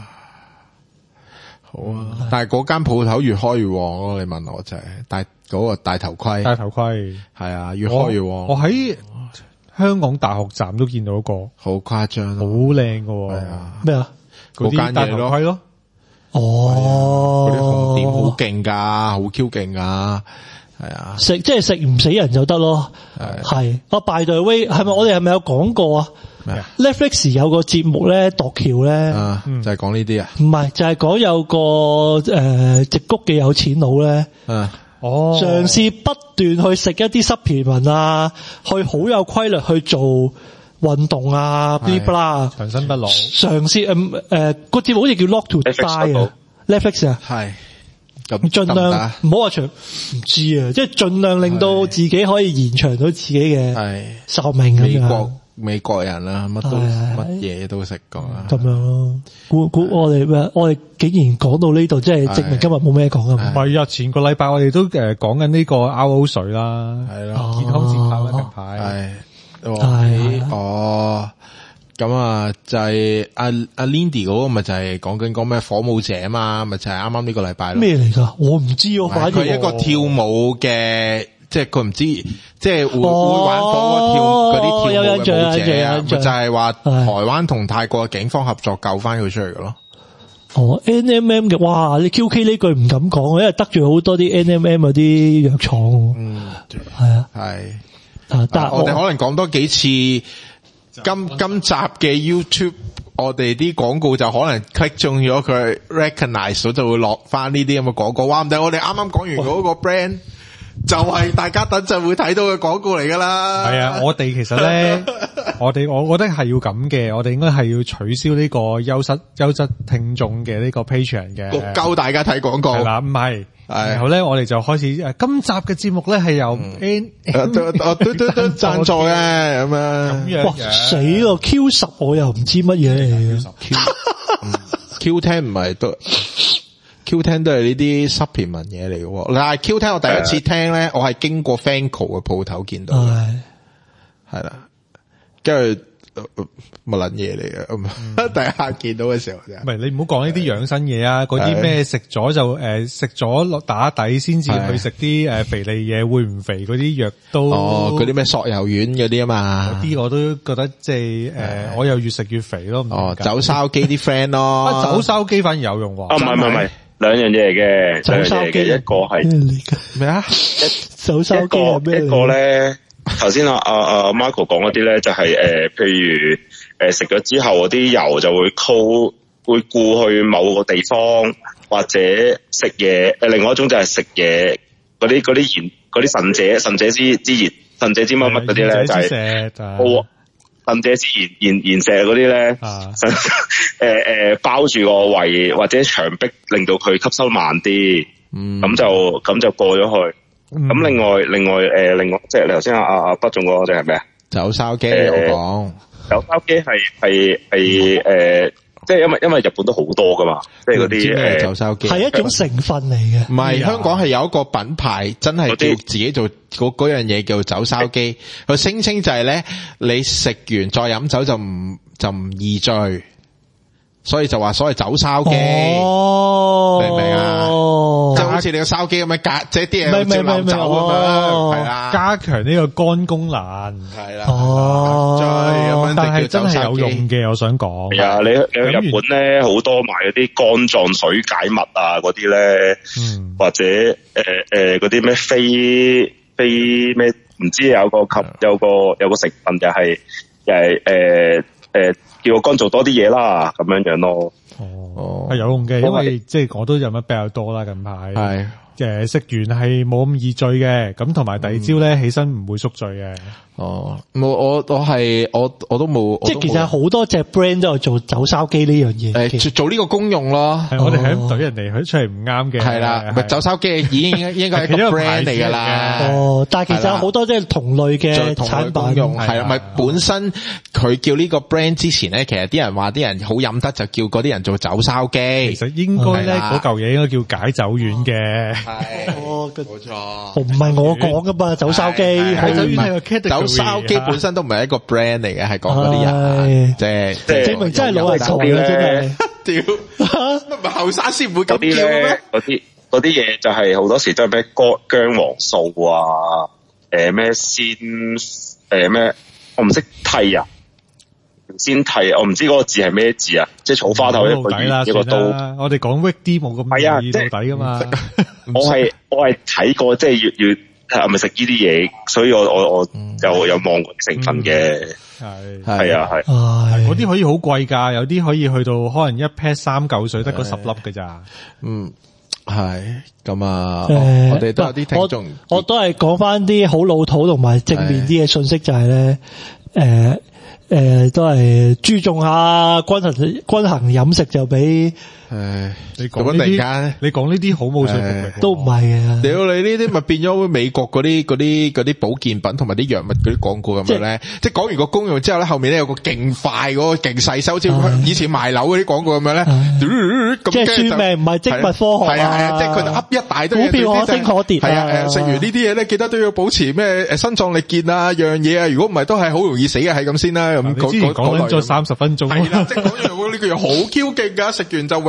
好啊，但係嗰間鋪頭越開越旺咯。你問我就係戴嗰個戴頭盔，係啊，越開越旺。 我喺香港大學站都見到一個， 好誇張， 好靚噶。 係啊， 咩啊？ 嗰間戴頭盔咯。 嗰啲紅點好勁噶，好 Q 勁噶。係啊， 即係食唔死人就得咯。係By the way，係咪我哋係咪有講過啊？Netflix 有個節目咧，度橋咧， 就係講呢啲啊？ 唔係，就係講有個直谷嘅有錢佬咧，嘗試不斷去食一啲supplement啊，去好有規律去做運動啊 blah blah 長生不老， 嘗試個節目好似叫 Lock to Die 啊 Netflix 啊， 係咁盡量唔好話長，唔知啊，即係盡量令到自己可以延長到自己嘅壽命咁樣。 美國人啦，乜嘢都食過啦， 咁樣咯。估我哋竟然講到呢度，即係證明今日冇咩講啊！ 唔係啊，前個禮拜我哋都講緊呢個 RO 水啦， 係啦， 健康節拍啦，近排係咁啊，就係阿 Lindy 嗰個咪就係講緊咩火舞者啊嘛，咪就係啱啱呢個禮拜咯。 咩嚟噶？我唔知，反而佢一個跳舞嘅。即即係佢唔知，即係會玩火跳嗰啲跳舞嘅舞者，咪就係話台灣同泰國嘅警方合作救翻佢出嚟嘅咯。 NMM 嘅，哇！你 QK 呢句唔敢講，因為得罪好多啲 NMM 嗰啲藥廠。係啊，係。但係我哋可能講多幾次今集嘅 YouTube。我哋啲廣告就可能 click 中咗佢 recognize 咗就會落翻呢啲咁嘅廣告。哇！唔定我哋啱啱講完嗰個 brand 就係大家等陣會睇到嘅廣告嚟噶啦。係啊，我哋其實咧，我覺得係要咁嘅，我哋應該係要取消呢個優質聽眾嘅呢個 Patreon 嘅， 教大家睇廣告係啦，唔係。然後咧，我哋就開始今集嘅節目咧係由都贊助嘅咁樣。 哇死咯 ！Q10 我又唔知乜嘢嚟嘅。 Q10 唔係都 Q10 都係呢啲 supplement 嘢嚟嘅。嗱 Q10 我第一次聽咧，我係經過 Fanco 嘅鋪頭見到，係啦，跟住。乜撚嘢嚟嘅？第一下見到嘅時候啫。唔係你唔好講呢啲養生嘢啊！嗰啲咩食咗就食咗落打底先至去食啲肥膩嘢，會唔肥嗰啲藥都嗰啲咩索油丸嗰啲啊嘛。 嗰啲我都覺得即係我又越食越肥咯。 走燒機啲 friend 咯。 走燒機反而有用喎。 唔係兩樣嘢嚟嘅。走燒機一個係咩啊？ 走燒機係咩？ 一個咧。頭先Marco 講嗰啲咧就係譬如食咗之後嗰啲油就會顧去某個地方，或者食嘢另外一種就係食嘢嗰啲鹽嗰啲腎者之鹽腎者之乜乜嗰啲咧就係腎者之鹽石嗰啲咧包住個胃或者牆壁令到佢吸收慢啲，咁就過咗去。咁另外即係你頭先阿北仲嗰個係咩啊？ 走燒機有講， 走燒機係即係因為日本都好多噶嘛，即係嗰啲走燒機係一種成分嚟嘅。 唔係香港係有一個品牌真係叫自己做嗰樣嘢叫走燒機，佢聲稱就係咧你食完再飲酒就唔易醉，所以就話所謂走燒機，明唔明啊？就好似你個燒機咁樣隔，即係啲嘢照流走咁樣，係啦， 加強呢個肝功能， 係啦， 但係真係有用嘅，我想講。 係啊，你去日本咧，好多賣嗰啲肝臟水解物啊，嗰啲咧，或者嗰啲咩非咩，唔知有個成分就係叫個肝做多啲嘢啦，咁樣咯。 係有用嘅，因為即係我都飲得比較多啦，近排係食完係冇咁易醉嘅，咁同埋第二朝咧起身唔會宿醉嘅。 我都冇， 即係其實好多隻 brand 都有做走燒機呢樣嘢， 做呢個功用咯。 我哋係咁懟人哋，佢出嚟唔啱嘅。係啦，咪走燒機已經應該係一個 brand 嚟噶啦。 但係其實有好多即係同類嘅產品用，係咪本身佢叫呢個 brand 之前咧，其實啲人話啲人好飲得就叫嗰啲人做走燒機。 其實應該咧嗰嚿嘢應該叫解酒丸嘅。 係，冇錯。 唔係我講噶嘛，走燒機。 解酒丸係個 category。 燒機本身都唔係一個 brand 嚟嘅，係講嗰啲人，即係證明真係老人財嘅真係。 屌，唔係後生先唔會咁叫咩？ 嗰啲嘢就係好多時都係咩薑黃素啊，咩鮮咩，我唔識剃啊，先剃，我唔知嗰個字係咩字啊，即係草花頭一個圓一個刀。 我哋講 weak 啲冇咁易到底噶嘛。 我係睇過，即係要。係咪食呢啲嘢？所以我有望過成分嘅，係啊係， 嗰啲可以好貴噶，有啲可以去到可能一 pack 3嚿水得嗰10粒㗎咋。 係咁啊，我哋都有啲聽眾， 我都係講翻啲好老土同埋正面啲嘅信息，就係咧，都係注重下均衡飲食就比。 你講呢啲好冇信力， 都唔係嘅。 屌你呢啲咪變咗美國嗰啲保健品同埋啲藥物嗰啲廣告咁樣咧？即係講完個功用之後咧，後面咧有個勁快嗰個勁細收，好似以前賣樓嗰啲廣告咁樣咧。 即係算命唔係精密科學。 係啊，即係佢就噏一大堆。 股票可升可跌。 係啊，食完呢啲嘢咧，記得都要保持咩心臟力健啊，樣嘢啊。如果唔係都係好容易死嘅，係咁先啦。咁之前講咗30分鐘。 係啦，即係講完呢句嘢好 Q 勁噶，食完就永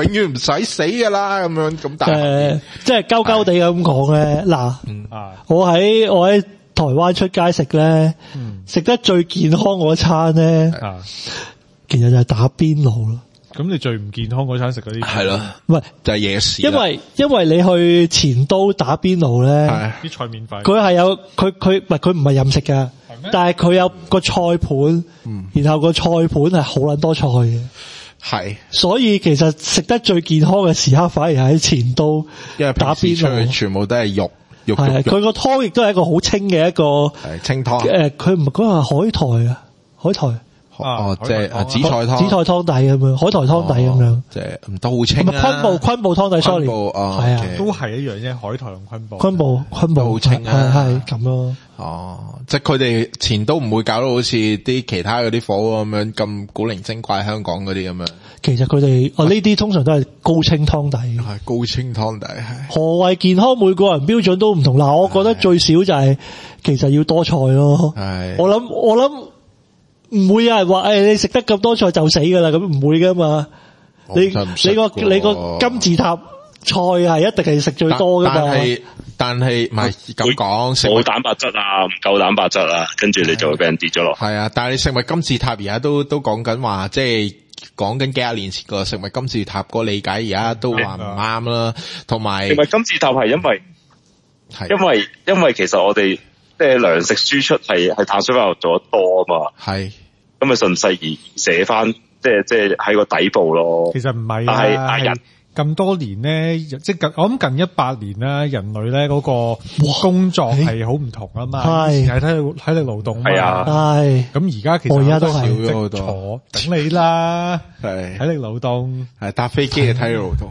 遠唔使死噶啦咁樣咁。但係即係鳩鳩地咁講咧，嗱，我喺台灣出街食咧，食得最健康嗰餐咧，其實就係打邊爐咯。 咁你最唔健康嗰餐食嗰啲係咯， 唔係就係夜市。 因為你去前都打邊爐咧， 啲菜免費， 佢係有佢唔係任食噶，但係佢有個菜盤，然後個菜盤係好撚多菜嘅， 係，所以其實食得最健康嘅時刻反而係喺前都打邊爐， 全部都係肉。 係佢個湯亦都係一個好清嘅一個清湯。 佢唔係嗰個海苔啊，海苔。 即係紫菜湯， 紫菜湯底咁樣，海苔湯底咁樣， 即係唔都好清啊。 昆布湯底 ，sorry， 係啊， 都係一樣啫，海苔同昆布。 昆布好清啊， 係咁咯。 即係佢哋前都唔會搞到好似啲其他嗰啲火咁樣咁古靈精怪，香港嗰啲咁樣。 其實佢哋呢啲通常都係高清湯底， 係高清湯底。係何謂健康？每個人標準都唔同。嗱，我覺得最少就係其實要多菜咯。係，我諗。唔會有人話你食得咁多菜就死噶啦，咁唔會噶嘛。你個金字塔菜係一定係食最多噶嘛。 但係唔係咁講， 冇蛋白質啊，唔夠蛋白質啊，跟住你就會俾人跌咗落。 係啊，但係你食物金字塔而家都講緊話，即係講緊幾廿年前個食物金字塔個理解，而家都話唔啱啦。同埋， 食物金字塔係因為其實我哋。即係糧食輸出係碳水化合物做得多啊嘛，係咁咪順勢而寫翻，即係喺個底部咯。 其實唔係，但係咁多年咧，即係我諗近100年啦，人類咧嗰個工作係好唔同啊嘛，以前係體力勞動係啊，係咁而家其實我而家都係少咗好多， 坐等你啦，係體力勞動， 係搭飛機嘅體力勞動。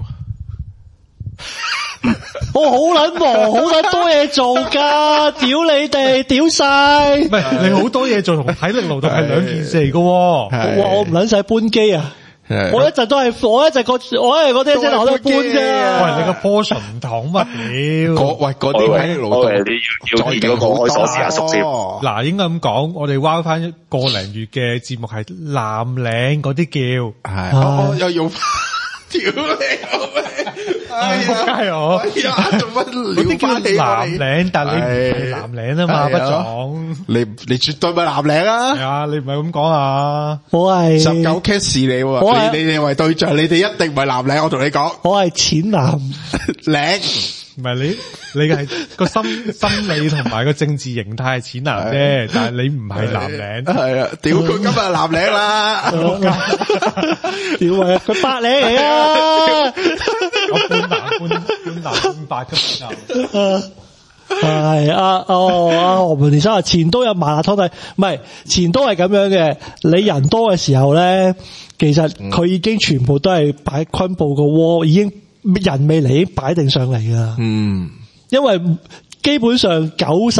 我好撚忙，好撚多嘢做噶，屌你哋，屌晒！ 唔係你好多嘢做同體力勞動係兩件事嚟噶。哇， 我唔撚使搬機啊！我一直嗰啲車頭都搬啫。 喂，你個 portion 唔同乜屌？ 喂，嗰啲體力勞動要嗰個開鎖匙阿叔先。 嗱，應該咁講，我哋挖翻個零月嘅節目係藍領嗰啲叫係，又用。屌你老味！仆街我， 做乜嗰啲叫藍領，但你唔係藍領啊嘛，不總。 你絕對唔係藍領啊！ 係啊，你唔係咁講啊！ 我係 19 case 你哋為對象，你哋一定唔係藍領。我同你講， 我係淺藍領。 唔係你係個心理同埋個政治形態係淺藍啫，但係你唔係藍領。 係啊，屌佢今日係藍領啦！ 屌啊，佢白領嚟啊！ 我半藍半白咁啊！ 係何文田生話前都有麻辣湯底，唔係前都係咁樣嘅。你人多嘅時候咧，其實佢已經全部都係擺昆布個鍋，已經。人未嚟已經擺定上嚟噶，因為基本上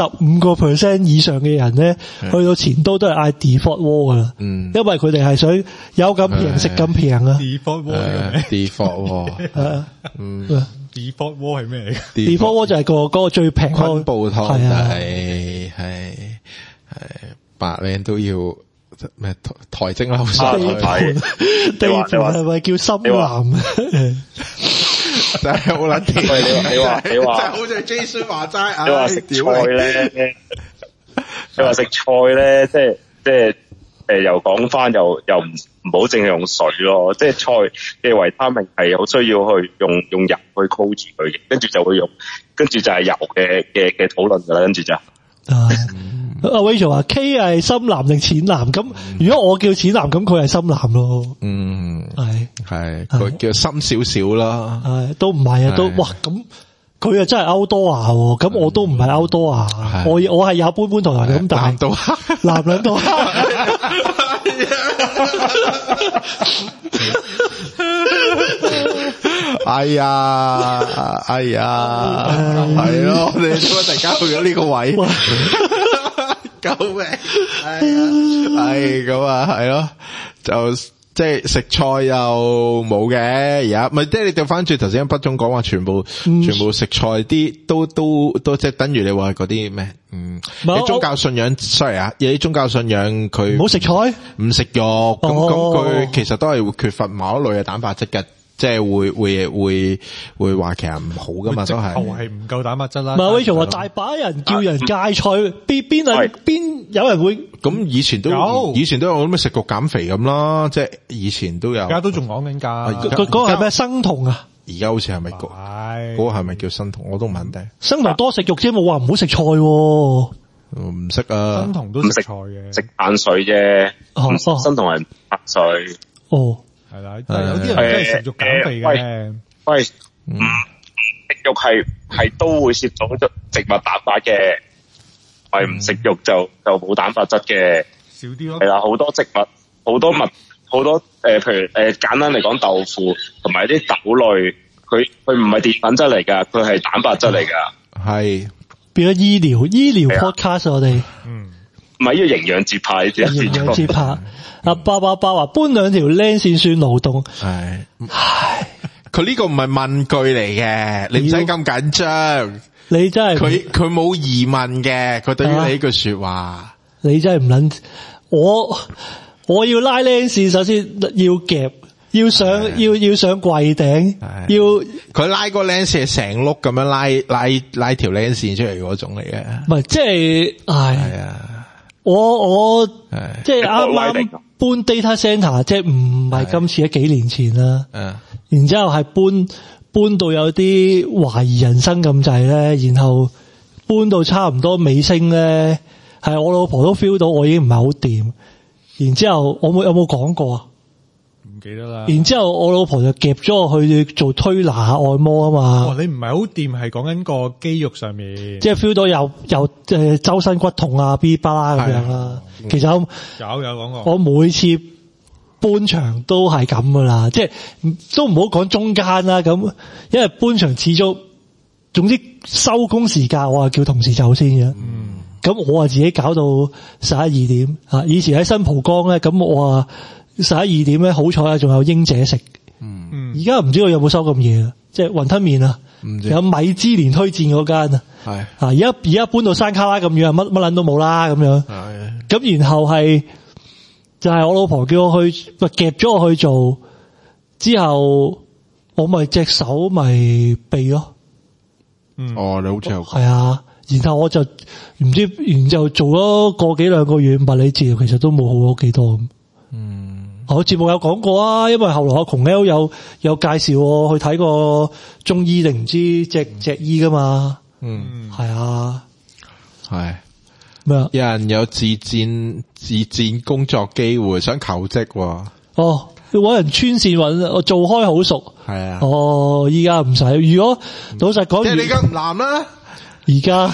95% 以上嘅人咧，去到前都係嗌 default 鍋噶啦，因為佢哋係想有咁平食咁平啊。 default 鍋 ，default 鍋 ，default 鍋係咩嚟 ？default 鍋就係嗰個最平昆布湯底，係白領都要。咩台蒸餾水？ 地盤係咪叫深藍？ 真係好撚甜。 你話， 真係好似 Jason 話齋。 你話食菜咧，你話食菜咧，即係又講翻又唔好淨係用水咯，即係菜嘅維他命係好需要去用油去 coat 住佢嘅，跟住就係油嘅討論噶啦，跟住就。 阿 Rachel 話 K 係深藍定淺藍？咁如果我叫淺藍，咁佢係深藍咯。 係佢叫深少少啦。 都唔係啊，都哇咁佢啊真係歐多亞喎。咁我都唔係歐多亞，我係有般般同咁，但係藍兩到。 哎呀，係咯，你點解突然間去咗呢個位？救命！係咁啊，係咯，就即係食菜又冇嘅，而家咪即係你調翻轉頭先不總講話，全部食菜啲都即係等於你話嗰啲咩？有宗教信仰 sorry 啊，有啲宗教信仰佢唔好食菜， 唔食肉，咁佢其實都係會缺乏某一類嘅蛋白質嘅。 即係會話其實唔好噶嘛，都係係唔夠蛋白質啦。 唔係 Rachel 話大把人叫人戒菜，邊有人會咁以前都有咁嘅食肉減肥咁啦，即係以前都有。 而家都仲講緊㗎。 嗰個係咩生酮啊？ 而家好似係咪嗰個係咪叫生酮？我都唔肯定。 生酮多食肉啫，冇話唔好食菜。 唔識啊， 生酮都食菜嘅， 食碳水啫。生酮係碳水。 哦， 係啦，但係有啲人真係食肉減肥嘅。 喂，食肉係都會攝到植物蛋白嘅，係唔食肉就冇蛋白質嘅。 少啲咯。係啦，好多植物，好多譬如簡單嚟講，豆腐同埋啲豆類，佢唔係澱粉質嚟噶，佢係蛋白質嚟噶。 係變咗醫療 podcast 我哋。 唔係呢個營養節拍， 營養節拍。阿爸話搬兩條靚線算勞動。 係，佢呢個唔係問句嚟嘅，你唔使咁緊張。 你真係佢冇疑問嘅，佢對於你呢句說話， 你真係唔捻我要拉靚線，首先要夾，要上櫃頂，要佢拉個靚線係成碌咁樣拉條靚線出嚟嗰種嚟嘅。 唔係即係，係啊，我即係啱啱搬 data center，即係唔係今次，幾年前啦。然之後係搬到有啲懷疑人生咁滯咧，然後搬到差唔多尾聲咧，係我老婆都 feel 到我已經唔係好掂。然之後我有冇講過啊？ 唔記得啦。然之後我老婆就夾咗我去做推拿按摩啊嘛。 哦，你唔係好掂，係講緊個肌肉上面， 即係 feel 到有周身骨痛啊，嗶巴啦咁樣啦。其實有講過。 我每次搬場都係咁噶啦，即係都唔好講中間啦。咁因為搬場始終，總之收工時間我係叫同事走先嘅。咁我自己搞到11、2點啊！以前喺新蒲崗咧，咁我11、2點咧，好彩啊，仲有英姐食。而家唔知道有冇收咁夜啊？即係雲吞麵啊，有米芝蓮推薦嗰間啊。係而家搬到山卡拉咁遠，乜撚都冇啦咁樣。咁然後就係我老婆叫我去，夾咗我去做之後，我咪隻手咪避咯。 哦，你好似係啊。然後我就唔知，然後做咗個幾兩個月物理治療，其實都冇好咗幾多。我節目有講過啊，因為後來阿窮 L 有介紹我去睇個中醫定唔知隻醫噶嘛。係啊，係咩啊？ 有人有自薦工作機會，想求職。 哦，要搵人穿線搵，我做開好熟。 係啊。 哦，依家唔使。如果老實講， 即係你而家唔難啦。 而家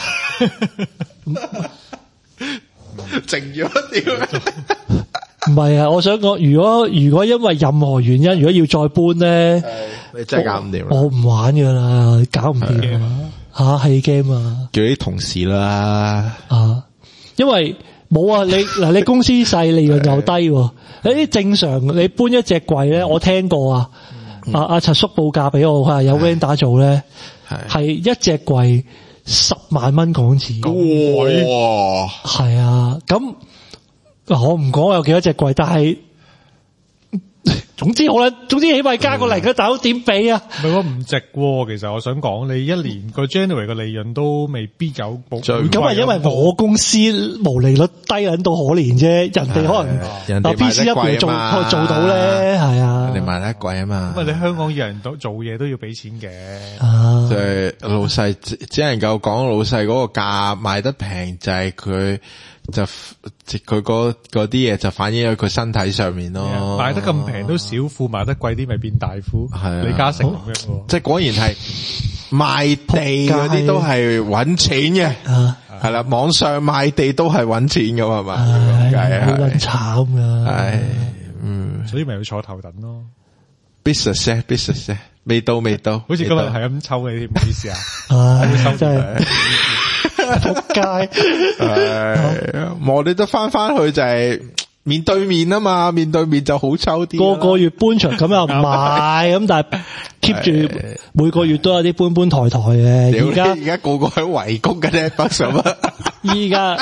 靜咗屌， 唔係啊！我想講，如果因為任何原因，如果要再搬咧， 你真係搞唔掂。 我唔玩噶啦，搞唔掂啊！戲 game 啊， 叫啲同事啦。 因為冇啊，你公司細，利潤又低。你正常你搬一隻櫃咧，我聽過啊。阿陳叔報價俾我，佢話有 vendor 做咧，係一隻櫃10萬蚊港紙。 哇！ 係啊，咁我唔講有幾多隻櫃，但係總之好啦，總之起碼加個零嘅大佬點俾啊？ 唔係喎，唔值喎。其實我想講，你一年個 January 嘅利潤都未必有保。 咁係因為我公司毛利率低撚到可憐啫，人哋可能嗱 PC 一倍做到咧，係啊。 人哋賣得貴啊嘛。 咁你香港人都做嘢都要俾錢嘅。 就係老細只能夠講老細嗰個價賣得平，就係佢嗰啲嘢就反映喺佢身體上面咯。 賣得咁平都小富，賣得貴啲咪變大富。係李嘉誠咁樣。即係果然係賣地嗰啲都係搵錢嘅。係啦，網上賣地都係搵錢噶嘛，係好撚慘噶。 係， 所以咪要坐頭等咯。 business 未到， 好似今日係咁抽你添，唔好意思啊。 真係仆街。 我哋都翻去就係面對面啊嘛，面對面就好抽啲。 個月搬場咁又唔係咁，但係 keep 住每個月都有啲搬抬嘅。 而家個個喺圍攻嘅咧，北上啊！ 依家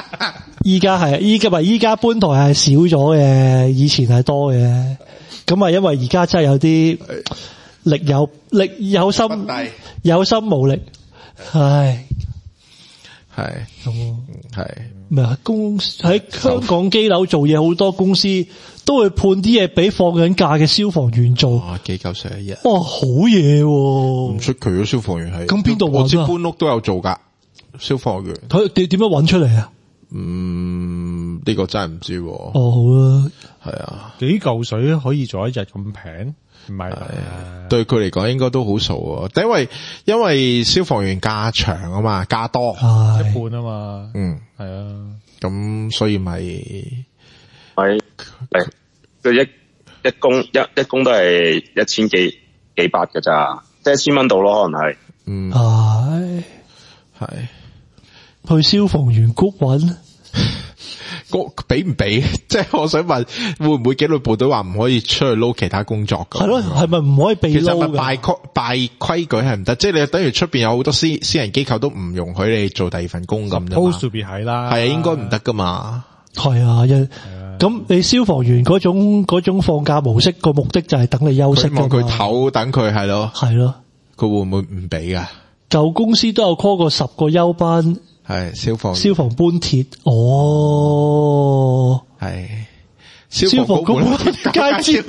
搬台係少咗嘅，以前係多嘅。咁啊，因為而家真係有啲力有心有心無力，唉， 係咁係咩啊？喺香港機樓做嘢，好多公司都會判啲嘢俾放緊假嘅消防員做。 哇，幾嚿水一日？ 哇，好嘢喎！ 唔出奇嘅消防員係。咁邊度揾啊？ 我知搬屋都有做噶，消防員。 佢點樣揾出嚟啊？ 呢個真係唔知。 哦，好啦， 係啊， 幾嚿水可以做一日咁平？唔係， 對佢嚟講應該都好數啊。因為消防員假長啊嘛，假多一半啊嘛。係啊， 咁所以咪佢一工都係1000幾百㗎咋，即係1000蚊到咯，可能係。 係去消防員谷揾。 俾唔俾？即係我想問，會唔會紀律部隊話唔可以出去撈其他工作㗎？ 係咯，係咪唔可以被撈？其實咪敗規矩係唔得，即係你等於出邊有好多私人機構都唔容許你做第二份工咁啫嘛。 Supposed to be 係啦， 係啊，應該唔得噶嘛。 係啊，咁你消防員嗰種放假模式個目的就係等你休息㗎嘛。 佢唞，等佢係咯。 係咯。 佢會唔會唔俾㗎？ 舊公司都有 call 過10個休班。 係消防搬鐵哦， 係消防局介紹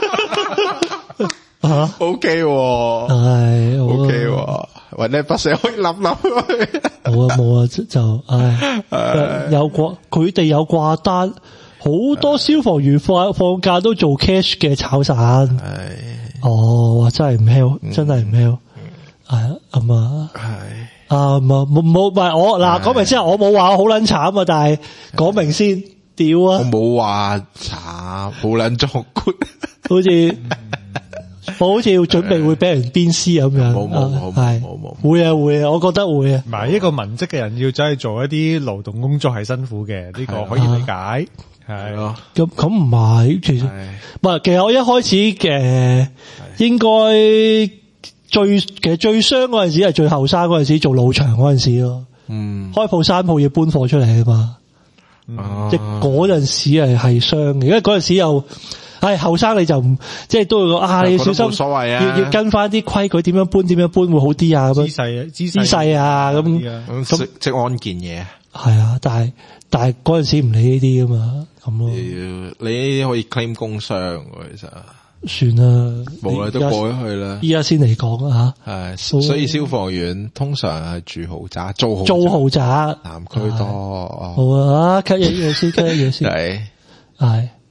吓 ，OK， 係 OK，或者不時可以諗， 冇啊，就佢哋有掛單，好多消防員放假都做 cash 嘅炒散，哦，真係唔 hell， 真係唔 hell，係咁啊，係。冇唔係我嗱講明先，我冇話我好撚慘啊，但係講明先，屌啊！ 我冇話慘，冇撚作官， 好似要準備會俾人鞭屍咁樣，冇會啊，我覺得會啊。 唔係一個文職嘅人要走去做一啲勞動工作係辛苦嘅，呢個可以理解，係咯。 咁唔係，其實我一開始嘅應該。其實最傷嗰陣時係最後生嗰陣時做老場嗰陣時咯，開鋪3鋪要搬貨出嚟啊嘛，即嗰陣時係傷嘅，因為嗰陣時又後生你就唔即係都會講你要小心，冇所謂啊，要跟翻啲規矩，點樣搬會好啲啊，咁姿勢啊咁即安件嘢係啊，但係嗰陣時唔理呢啲噶嘛，咁咯， 你可以 claim 工傷其實。 算啦， 冇啦，都過咗去啦。 依家先嚟講啊吓， 係，所以消防員通常係住豪宅， 租豪宅， 南區多。 好啊，cut 一嘢先， 係。